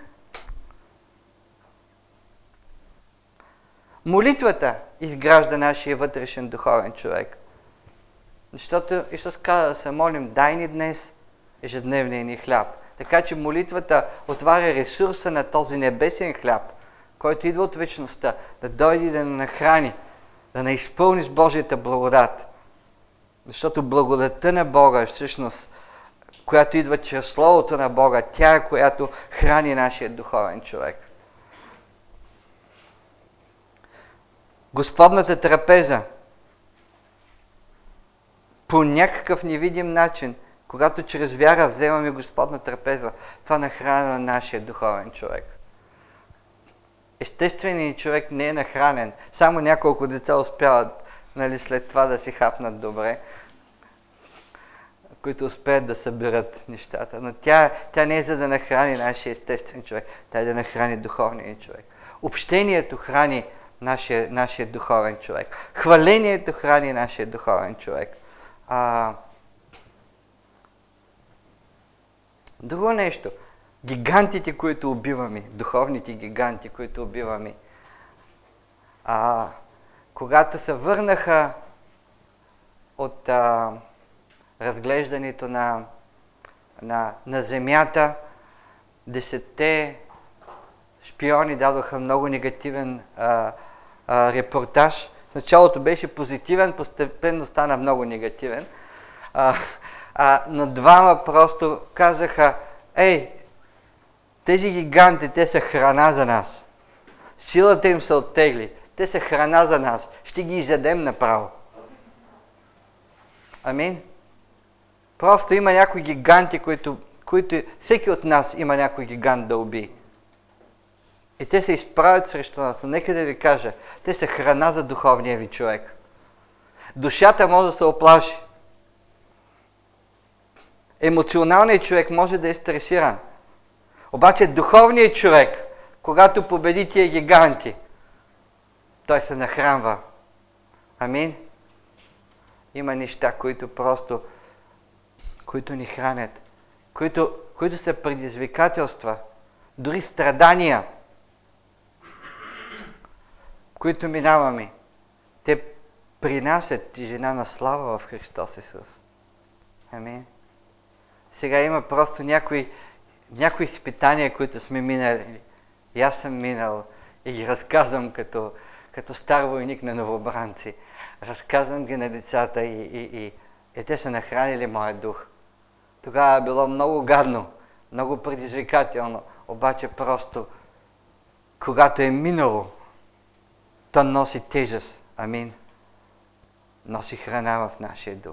Молитвата изгражда нашия вътрешен духовен човек. Защото Исус каза да се молим, дай ни днес ежедневния ни хляб. Така че молитвата отваря ресурса на този небесен хляб, който идва от вечността, да дойде и да ни нахрани, да не изпълни с Божията благодат. Защото благодатта на Бога е всъщност, която идва чрез Словото на Бога, тя е, която храни нашия духовен човек. Господната трапеза по някакъв невидим начин, когато чрез вяра вземаме Господна трапеза, това нахрана на нашия духовен човек. Естественият човек не е нахранен. Само няколко деца успяват, нали, след това да си хапнат добре, които успеят да съберат нещата. Но тя, тя не е за да нахрани нашия естествен човек, тя е да нахрани духовния човек. Общението храни нашия, нашия духовен човек. Хвалението храни нашия духовен човек. А... Друго нещо. Гигантите, които убиваме, духовните гиганти, които убиваме, а, когато се върнаха от а, разглеждането на, на, на земята, десетте шпиони дадоха много негативен а, а, репортаж. В началото беше позитивен, постепенно стана много негативен. А, а, но двама просто казаха, ей, тези гиганти, те са храна за нас. Силата им се оттегли. Те са храна за нас. Ще ги изядем направо. Амин. Просто има някои гиганти, които, които всеки от нас има някой гигант да убие. И те се изправят срещу нас. Но нека да ви кажа, те са храна за духовния ви човек. Душата може да се оплаши. Емоционалният човек може да е стресиран. Обаче духовният човек, когато победи тия гиганти, той се нахранва. Амин. Има неща, които просто, които ни хранят, които, които са предизвикателства, дори страдания, които минаваме. Те принасят тежина на слава в Христос Исус. Амин. Сега има просто някои, някои изпитания, които сме минали. И аз съм минал и ги разказвам като, като стар войник на новобранци. Разказвам ги на децата и, и, и, и те са нахранили моя дух. Тогава е било много гадно, много предизвикателно, обаче просто, когато е минало, то носи тежест. Амин. Носи храна в нашия дух.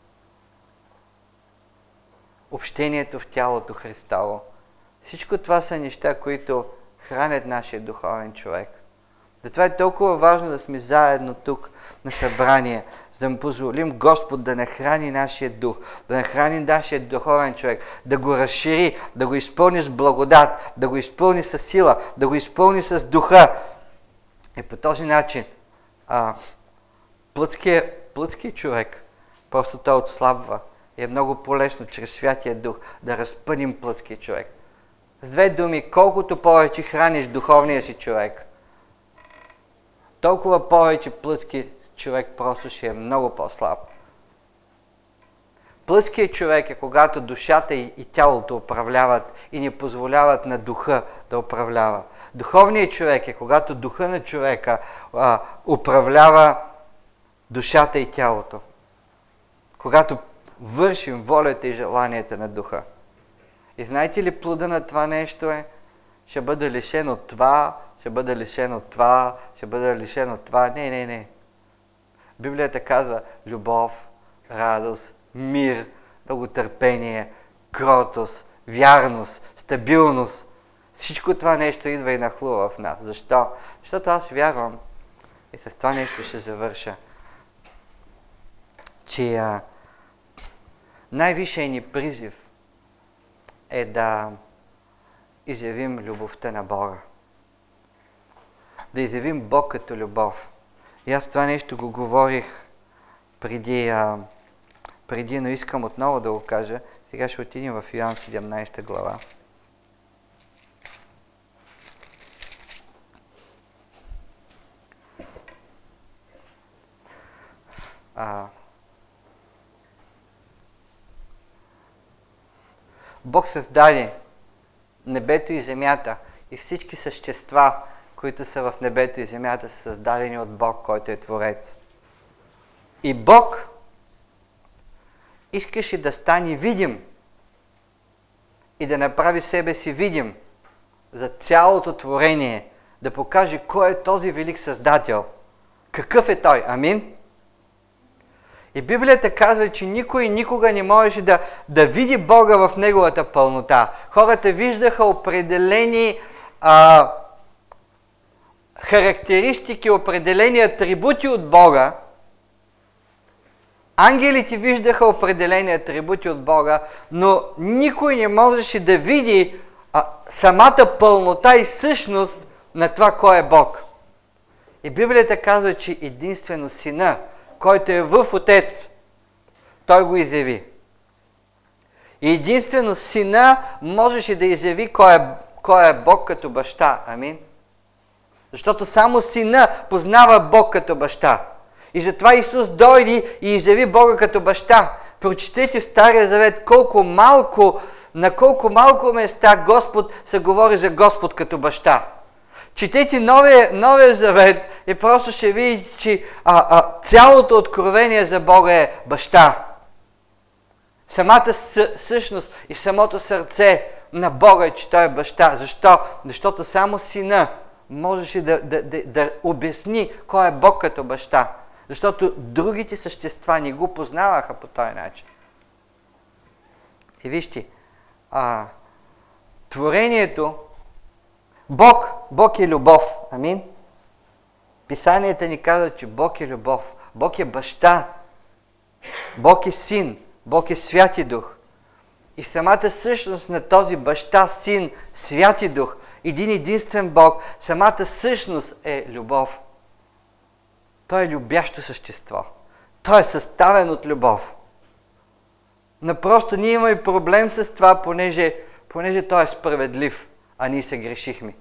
Общението в тялото Христово. Всичко това са неща, които хранят нашия духовен човек. Затова е толкова важно да сме заедно тук на събрание, за да му позволим Господ да нахрани нашия дух, да нахрани нашия духовен човек, да го разшири, да го изпълни с благодат, да го изпълни с сила, да го изпълни с духа. И по този начин а, плътският, плътският човек просто той отслабва. И е много по-лесно чрез Святия Дух да разпъним плътския човек. С две думи, колкото повече храниш духовния си човек, толкова повече плътски човек просто ще е много по-слаб. Плътският човек е когато душата и, и тялото управляват и не позволяват на духа да управлява. Духовният човек е когато духа на човека а, управлява душата и тялото. Когато вършим волята и желанията на духа. И знаете ли плода на това нещо е? Ще бъда лишен от това, ще бъда лишен от това, ще бъда лишен от това. Не, не, не. Библията казва любов, радост, мир, дълготърпение, кротост, вярност, стабилност. Всичко това нещо идва и нахлува в нас. Защо? Защото аз вярвам, и с това нещо ще завърша, че а, най-висшият ни призив е да изявим любовта на Бога. Да изявим Бог като любов. И аз това нещо го говорих преди, а, преди, но искам отново да го кажа. Сега ще отидем в Йоан седемнадесета глава. А, Бог създаде небето и земята и всички същества, които са в небето и земята, са създадени от Бог, който е Творец. И Бог искаше да стане видим и да направи себе си видим за цялото творение, да покаже кой е този велик Създател. Какъв е Той? Амин? И Библията казва, че никой никога не можеше да, да види Бога в Неговата пълнота. Хората виждаха определени а, характеристики, определени атрибути от Бога. Ангелите виждаха определени атрибути от Бога, но никой не можеше да види а, самата пълнота и същност на това, кой е Бог. И Библията казва, че единствено Сина, който е в Отец, Той го изяви. И единствено Сина можеше да изяви кой е, кой е Бог като баща. Амин. Защото само Сина познава Бог като баща. И затова Исус дойде и изяви Бога като баща. Прочетете в Стария Завет колко малко, на колко малко места Господ се говори за Господ като баща. Четете Новия, Новия Завет и просто ще видите, че а, а, цялото откровение за Бога е баща. Самата същност и самото сърце на Бога е, че Той е баща. Защо? Защото само Сина можеше да, да, да, да обясни кой е Бог като баща. Защото другите същества не го познаваха по този начин. И вижте, а, творението, Бог, Бог е любов. Амин. Писанията ни казват, че Бог е любов. Бог е баща. Бог е син. Бог е Святи Дух. И самата същност на този баща, син, Святи Дух, един единствен Бог, самата същност е любов. Той е любящо същество. Той е съставен от любов. Но просто ние имаме проблем с това, понеже, понеже Той е справедлив, а ние се грешихме.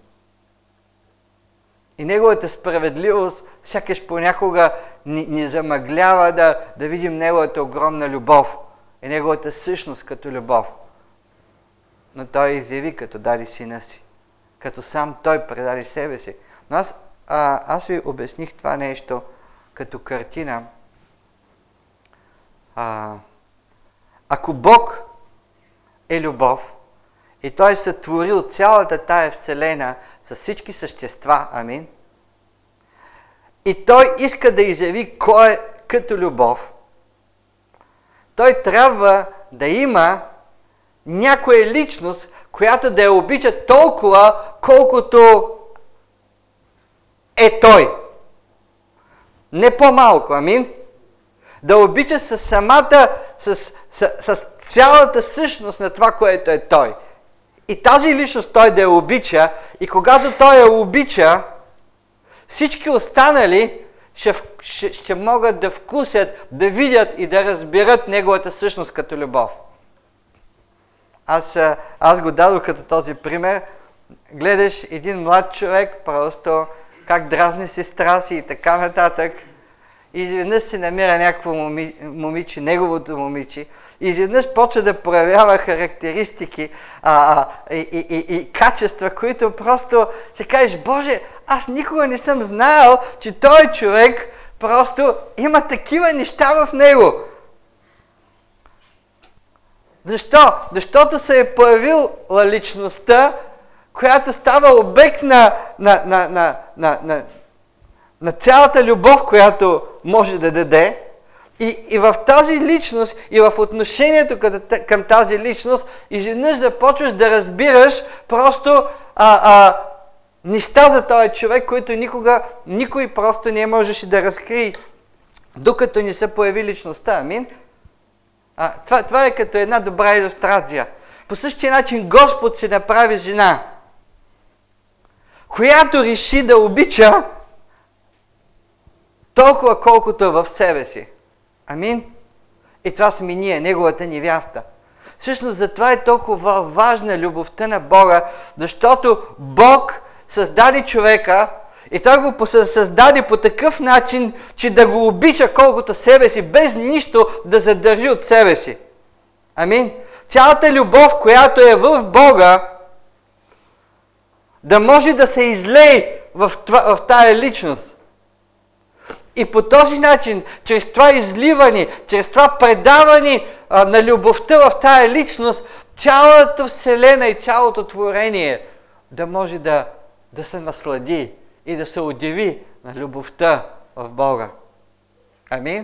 И Неговата справедливост сякаш понякога ни, ни замъглява да, да видим Неговата огромна любов и Неговата същност като любов. Но Той изяви, като даде Сина си. Като сам Той предаде себе си. Но аз, а, аз ви обясних това нещо като картина. А, ако Бог е любов и Той сътворил цялата тая вселена с всички същества, амин, и Той иска да изяви кой е като любов, Той трябва да има някоя личност, която да я обича толкова, колкото е Той. Не по-малко, амин. Да обича с самата, с, с, с цялата същност на това, което е Той. И тази личност Той да я обича, и когато Той я обича, всички останали ще, ще, ще могат да вкусят, да видят и да разберат Неговата същност като любов. Аз, аз го дадох като този пример. Гледаш един млад човек, просто как дразни сестра си и така нататък. И изведнъж се намира някакво моми, момиче, неговото момиче. И изведнъж почва да проявява характеристики а, а, и, и, и, и качества, които просто ще кажеш, Боже, аз никога не съм знаел, че той човек просто има такива неща в него. Защо? Защото се е появила личността, която става обект на, на, на, на, на, на, на цялата любов, която може да даде. И, и в тази личност, и в отношението към, към тази личност, изведнъж започваш да разбираш просто а, а, неща за този човек, които никога никой просто не можеше да разкрие, докато не се появи личността. Амин? А, това, това е като една добра илюстрация. По същия начин Господ се направи жена, която реши да обича толкова колкото е в себе си. Амин? И това сме ние, Неговата невяста. Всъщност затова е толкова важна любовта на Бога, защото Бог създаде човека и Той го създаде по такъв начин, че да го обича колкото себе си, без нищо да задържи от себе си. Амин? цялата любов, която е в Бога, да може да се излее в, това, в тая личност. И по този начин, чрез това изливане, чрез това предаване а, на любовта в тая личност, цялата Вселена и цялото творение да може да, да се наслади и да се удиви на любовта в Бога. Амин?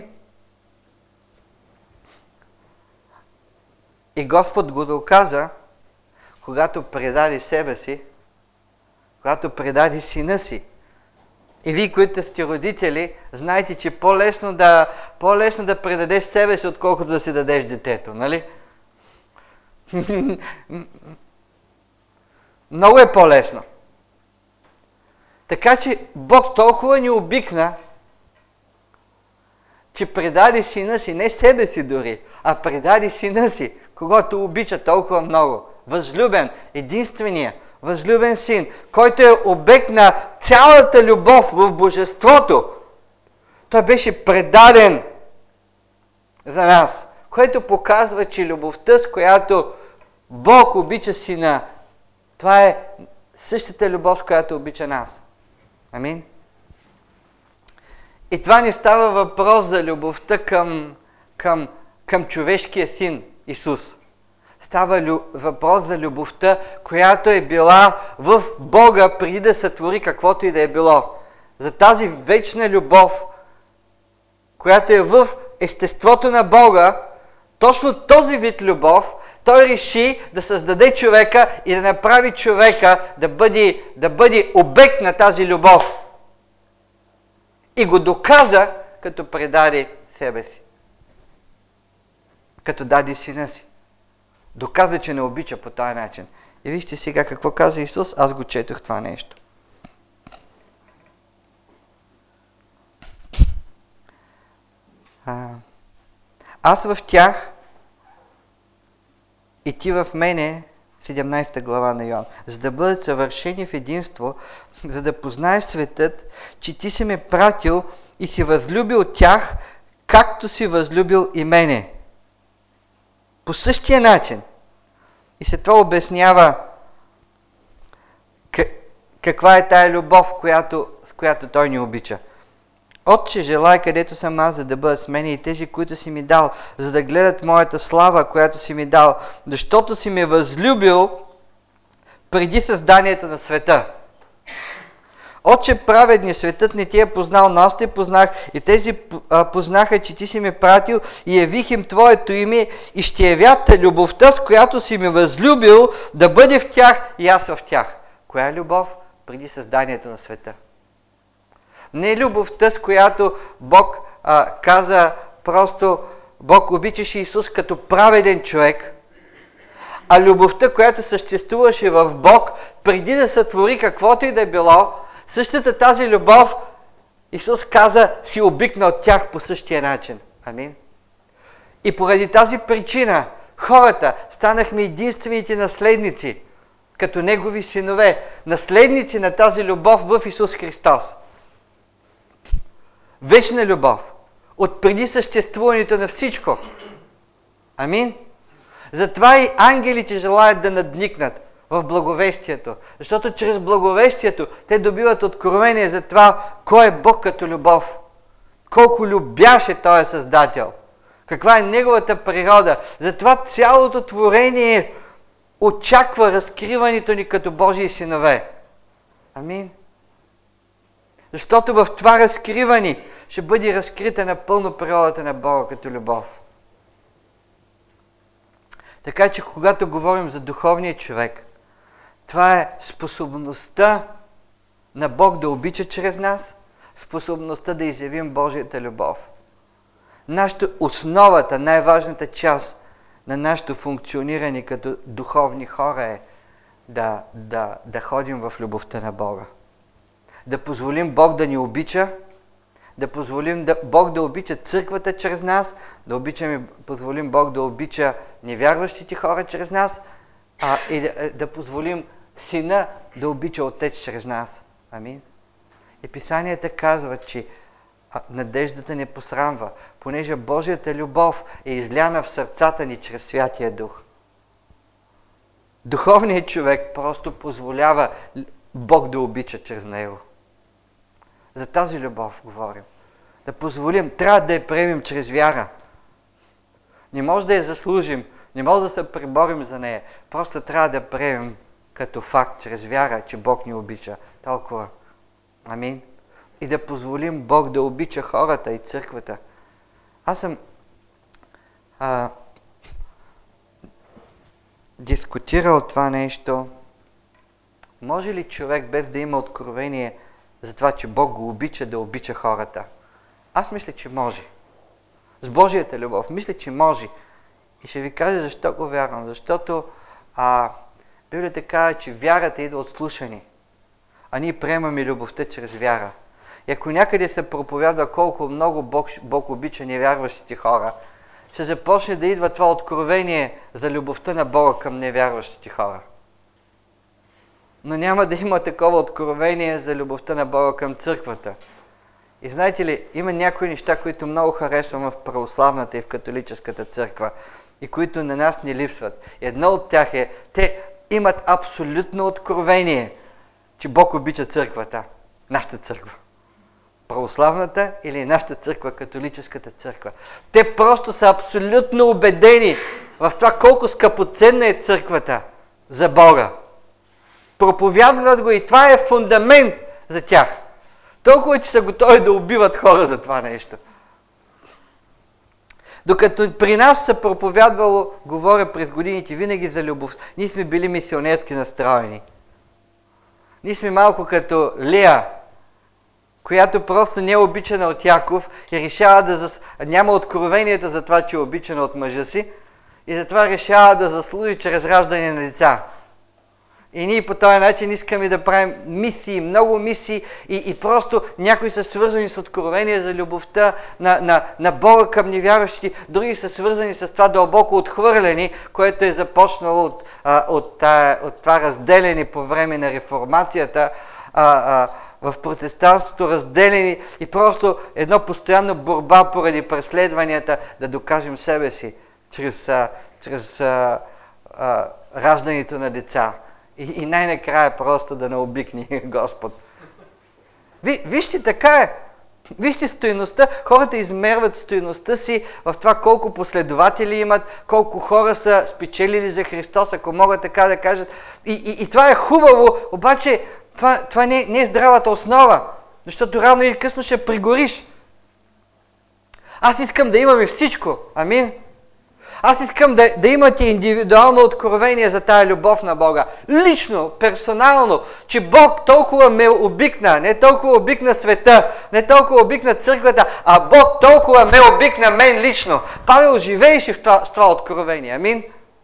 И Господ го доказа, когато предаде себе си, когато предаде сина си. И вие, които сте родители, знаете, че по-лесно да, по-лесно да предадеш себе си, отколкото да си дадеш детето, нали? Много е по-лесно. Така че Бог толкова ни обикна, че предаде сина си, не себе си дори, а предаде сина си, когато обича толкова много. Възлюбен, единствения, възлюбен син, който е обект на цялата любов в божеството. Той беше предаден за нас, което показва, че любовта, с която Бог обича сина, това е същата любов, с която обича нас. Амин. И това не става въпрос за любовта към, към, към човешкия син Исус. Става лю... въпрос за любовта, която е била в Бога преди да сътвори каквото и да е било. За тази вечна любов, която е в естеството на Бога, точно този вид любов, той реши да създаде човека и да направи човека да бъде, да бъде обект на тази любов. И го доказа, като предаде себе си. Като даде сина си. Доказа, че не обича по този начин. И вижте сега какво каза Исус. Аз го четох това нещо. А, аз в тях и ти в мене, седемнадесета глава на Йоан, за да бъдат съвършени в единство, за да познаеш светът, че ти си ме пратил и си възлюбил тях, както си възлюбил и мене. По същия начин. И след това обяснява каква е тая любов, която, с която той ни обича. Отче, желай където съм аз, за да бъдат с мене и тези, които си ми дал, за да гледат моята слава, която си ми дал, защото си ме възлюбил преди създанието на света. Отче праведни, светът не ти е познал, но аз те познах и тези а, познаха, че ти си ме пратил и явих им Твоето име и ще явят любовта, с която си ме възлюбил, да бъде в тях и аз в тях. Коя е любов преди създанието на света? Не е любовта, с която Бог а, каза просто, Бог обичаше Исус като праведен човек, а любовта, която съществуваше в Бог, преди да сътвори каквото и да е било, същата тази любов, Исус каза, си обикна от тях по същия начин. Амин. И поради тази причина, хората станахме единствените наследници, като Негови синове, наследници на тази любов в Исус Христос. Вечна любов, от преди съществуването на всичко. Амин. Затова и ангелите желаят да надникнат в благовестието, защото чрез благовестието те добиват откровение за това, кой е Бог като любов, колко любяше Той е Създател, каква е Неговата природа. Затова цялото творение очаква разкриването ни като Божии синове. Амин. Защото в това разкриване ще бъде разкрита напълно природата на Бога като любов. Така че, когато говорим за духовния човек, това е способността на Бог да обича чрез нас, способността да изявим Божията любов. Нашата основата, най-важната част на нашето функциониране като духовни хора е да, да, да ходим в любовта на Бога. Да позволим Бог да ни обича, да позволим да, Бог да обича църквата чрез нас, да обичаме, позволим Бог да обича невярващите хора чрез нас, а, и да, да позволим Сина да обича Отец чрез нас. Амин. И Писанията казват, че надеждата не посрамва, понеже Божията любов е изляна в сърцата ни чрез Святия Дух. Духовният човек просто позволява Бог да обича чрез него. За тази любов говорим. Да позволим, трябва да я приемем чрез вяра. Не може да я заслужим, не може да се преборим за нея. Просто трябва да приемем като факт, чрез вяра, че Бог ни обича. Толкова. Амин. И да позволим Бог да обича хората и църквата. Аз съм а, дискутирал това нещо. Може ли човек без да има откровение за това, че Бог го обича, да обича хората? Аз мисля, че може. С Божията любов. Мисля, че може. И ще ви кажа защо го вярвам. Защото а, Библията казва, че вярата идва от слушане. А ние приемаме любовта чрез вяра. И ако някъде се проповядва колко много Бог, Бог обича невярващите хора, ще започне да идва това откровение за любовта на Бога към невярващите хора. Но няма да има такова откровение за любовта на Бога към църквата. И знаете ли, има някои неща, които много харесвам в православната и в католическата църква и които на нас не липсват. Едно от тях е, те имат абсолютно откровение, че Бог обича църквата, нашата църква. Православната или нашата църква, католическата църква. Те просто са абсолютно убедени в това колко скъпоценна е църквата за Бога. Проповядват го и това е фундамент за тях. Толкова, че са готови да убиват хора за това нещо. Докато при нас се проповядвало, говоря през годините, винаги за любов. Ние сме били мисионерски настроени. Ние сме малко като Лея, която просто не е обичана от Яков и решава да зас... няма откровението за това, че е обичана от мъжа си и затова решава да заслужи чрез раждане на деца. И ние по този начин искаме да правим мисии, много мисии и, и просто някои са свързани с откровение за любовта на, на, на Бога към невярващи, други са свързани с това дълбоко отхвърляне, което е започнало от, а, от, а, от това разделение по време на реформацията, а, а, в протестантството разделени и просто едно постоянно борба поради преследванията да докажем себе си чрез, а, чрез а, а, раждането на деца. И, и най-накрая просто да не обикне Господ. Ви, вижте, така е. Вижте стойността. Хората измерват стойността си в това колко последователи имат, колко хора са спечелили за Христос, ако могат така да кажат. И, и, и това е хубаво, обаче това, това не, не е здравата основа, защото рано или късно ще пригориш. Аз искам да имаме всичко. Амин. Аз искам да, да имате индивидуално откровение за тая любов на Бога. Лично, персонално, че Бог толкова ме обикна, не толкова обикна света, не толкова обикна църквата, а Бог толкова ме обикна мен лично. Павел живееше в това, в това откровение. Амин.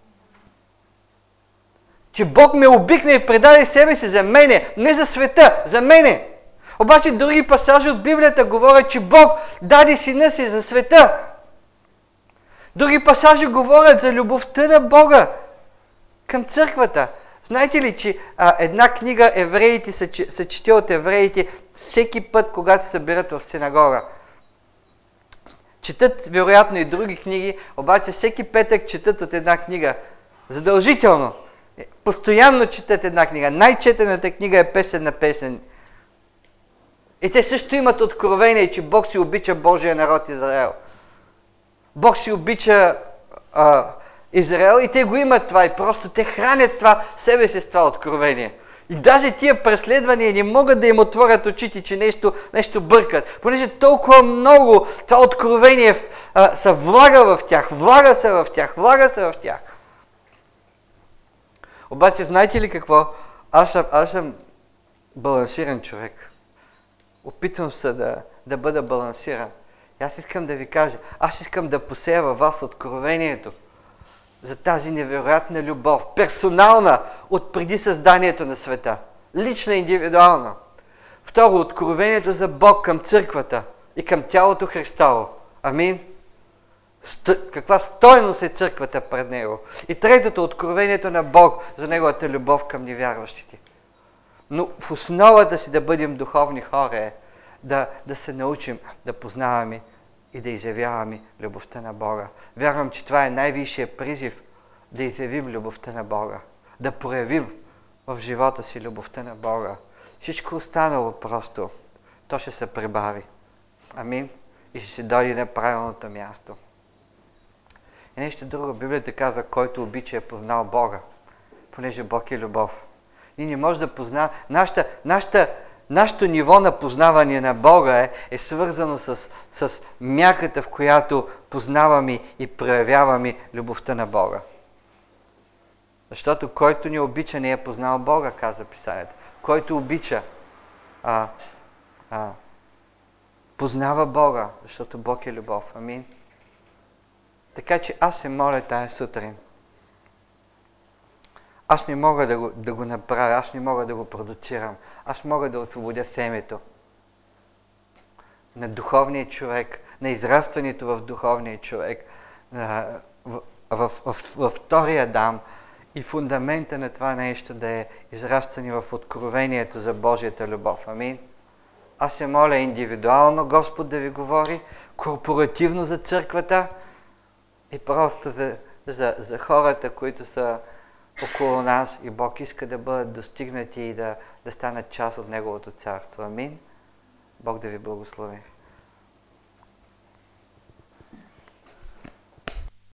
Че Бог ме обикна и предаде себе си за мене, не за света, за мене. Обаче други пасажи от Библията говорят, че Бог даде сина си за света. Други пасажи говорят за любовта на Бога към църквата. Знаете ли, че а, една книга евреите се, се чете от евреите всеки път, когато се събират в синагога. Четат вероятно и други книги, обаче всеки петък четат от една книга. Задължително. Постоянно четат една книга. Най-четената книга е Песен на песен. И те също имат откровение, че Бог си обича Божия народ Израел. Бог си обича а, Израел и те го имат това и просто те хранят това себе си с това откровение. И даже тия преследвания не могат да им отворят очите, че нещо, нещо бъркат, понеже толкова много това откровение а, се влага в тях, влага се в тях, влага се в тях. Обаче знаете ли какво? Аз съм, аз съм балансиран човек. Опитвам се да, да бъда балансиран. И аз искам да ви кажа, аз искам да посея във вас откровението за тази невероятна любов, персонална, от преди създанието на света. Лична, индивидуална. Второ, откровението за Бог към църквата и към тялото Христово. Амин. Сто... Каква стойност е църквата пред Него. И третото, откровението на Бог за Неговата любов към невярващите. Но в основата си да бъдем духовни хора е да, да се научим да познаваме и да изявяваме любовта на Бога. Вярвам, че това е най-висшия призив да изявим любовта на Бога. да проявим в живота си любовта на Бога. Всичко останало просто, то ще се прибави. Амин. И ще се дойде на правилното място. И нещо друго, Библията казва, който обича е познал Бога, понеже Бог е любов. Ние не може да познаваме. Нашата, нашата, нашето ниво на познаване на Бога е, е свързано с, с мярката, в която познаваме и проявяваме любовта на Бога. Защото който ни обича, не е познал Бога, казва Писанието. Който обича, а, а, познава Бога, защото Бог е любов. Амин. Така че аз се моля тая сутрин. Аз не мога да го, да го направя, аз не мога да го продуцирам. Аз мога да освободя семето на духовния човек, на израстването в духовния човек, в, в, в, в, във втория Адам и фундамента на това нещо да е израстване в откровението за Божията любов. Амин. Аз се моля индивидуално Господ да ви говори, корпоративно за църквата и просто за, за, за хората, които са около нас и Бог иска да бъдат достигнати и да, да станат част от Неговото царство. Амин. Бог да ви благослови.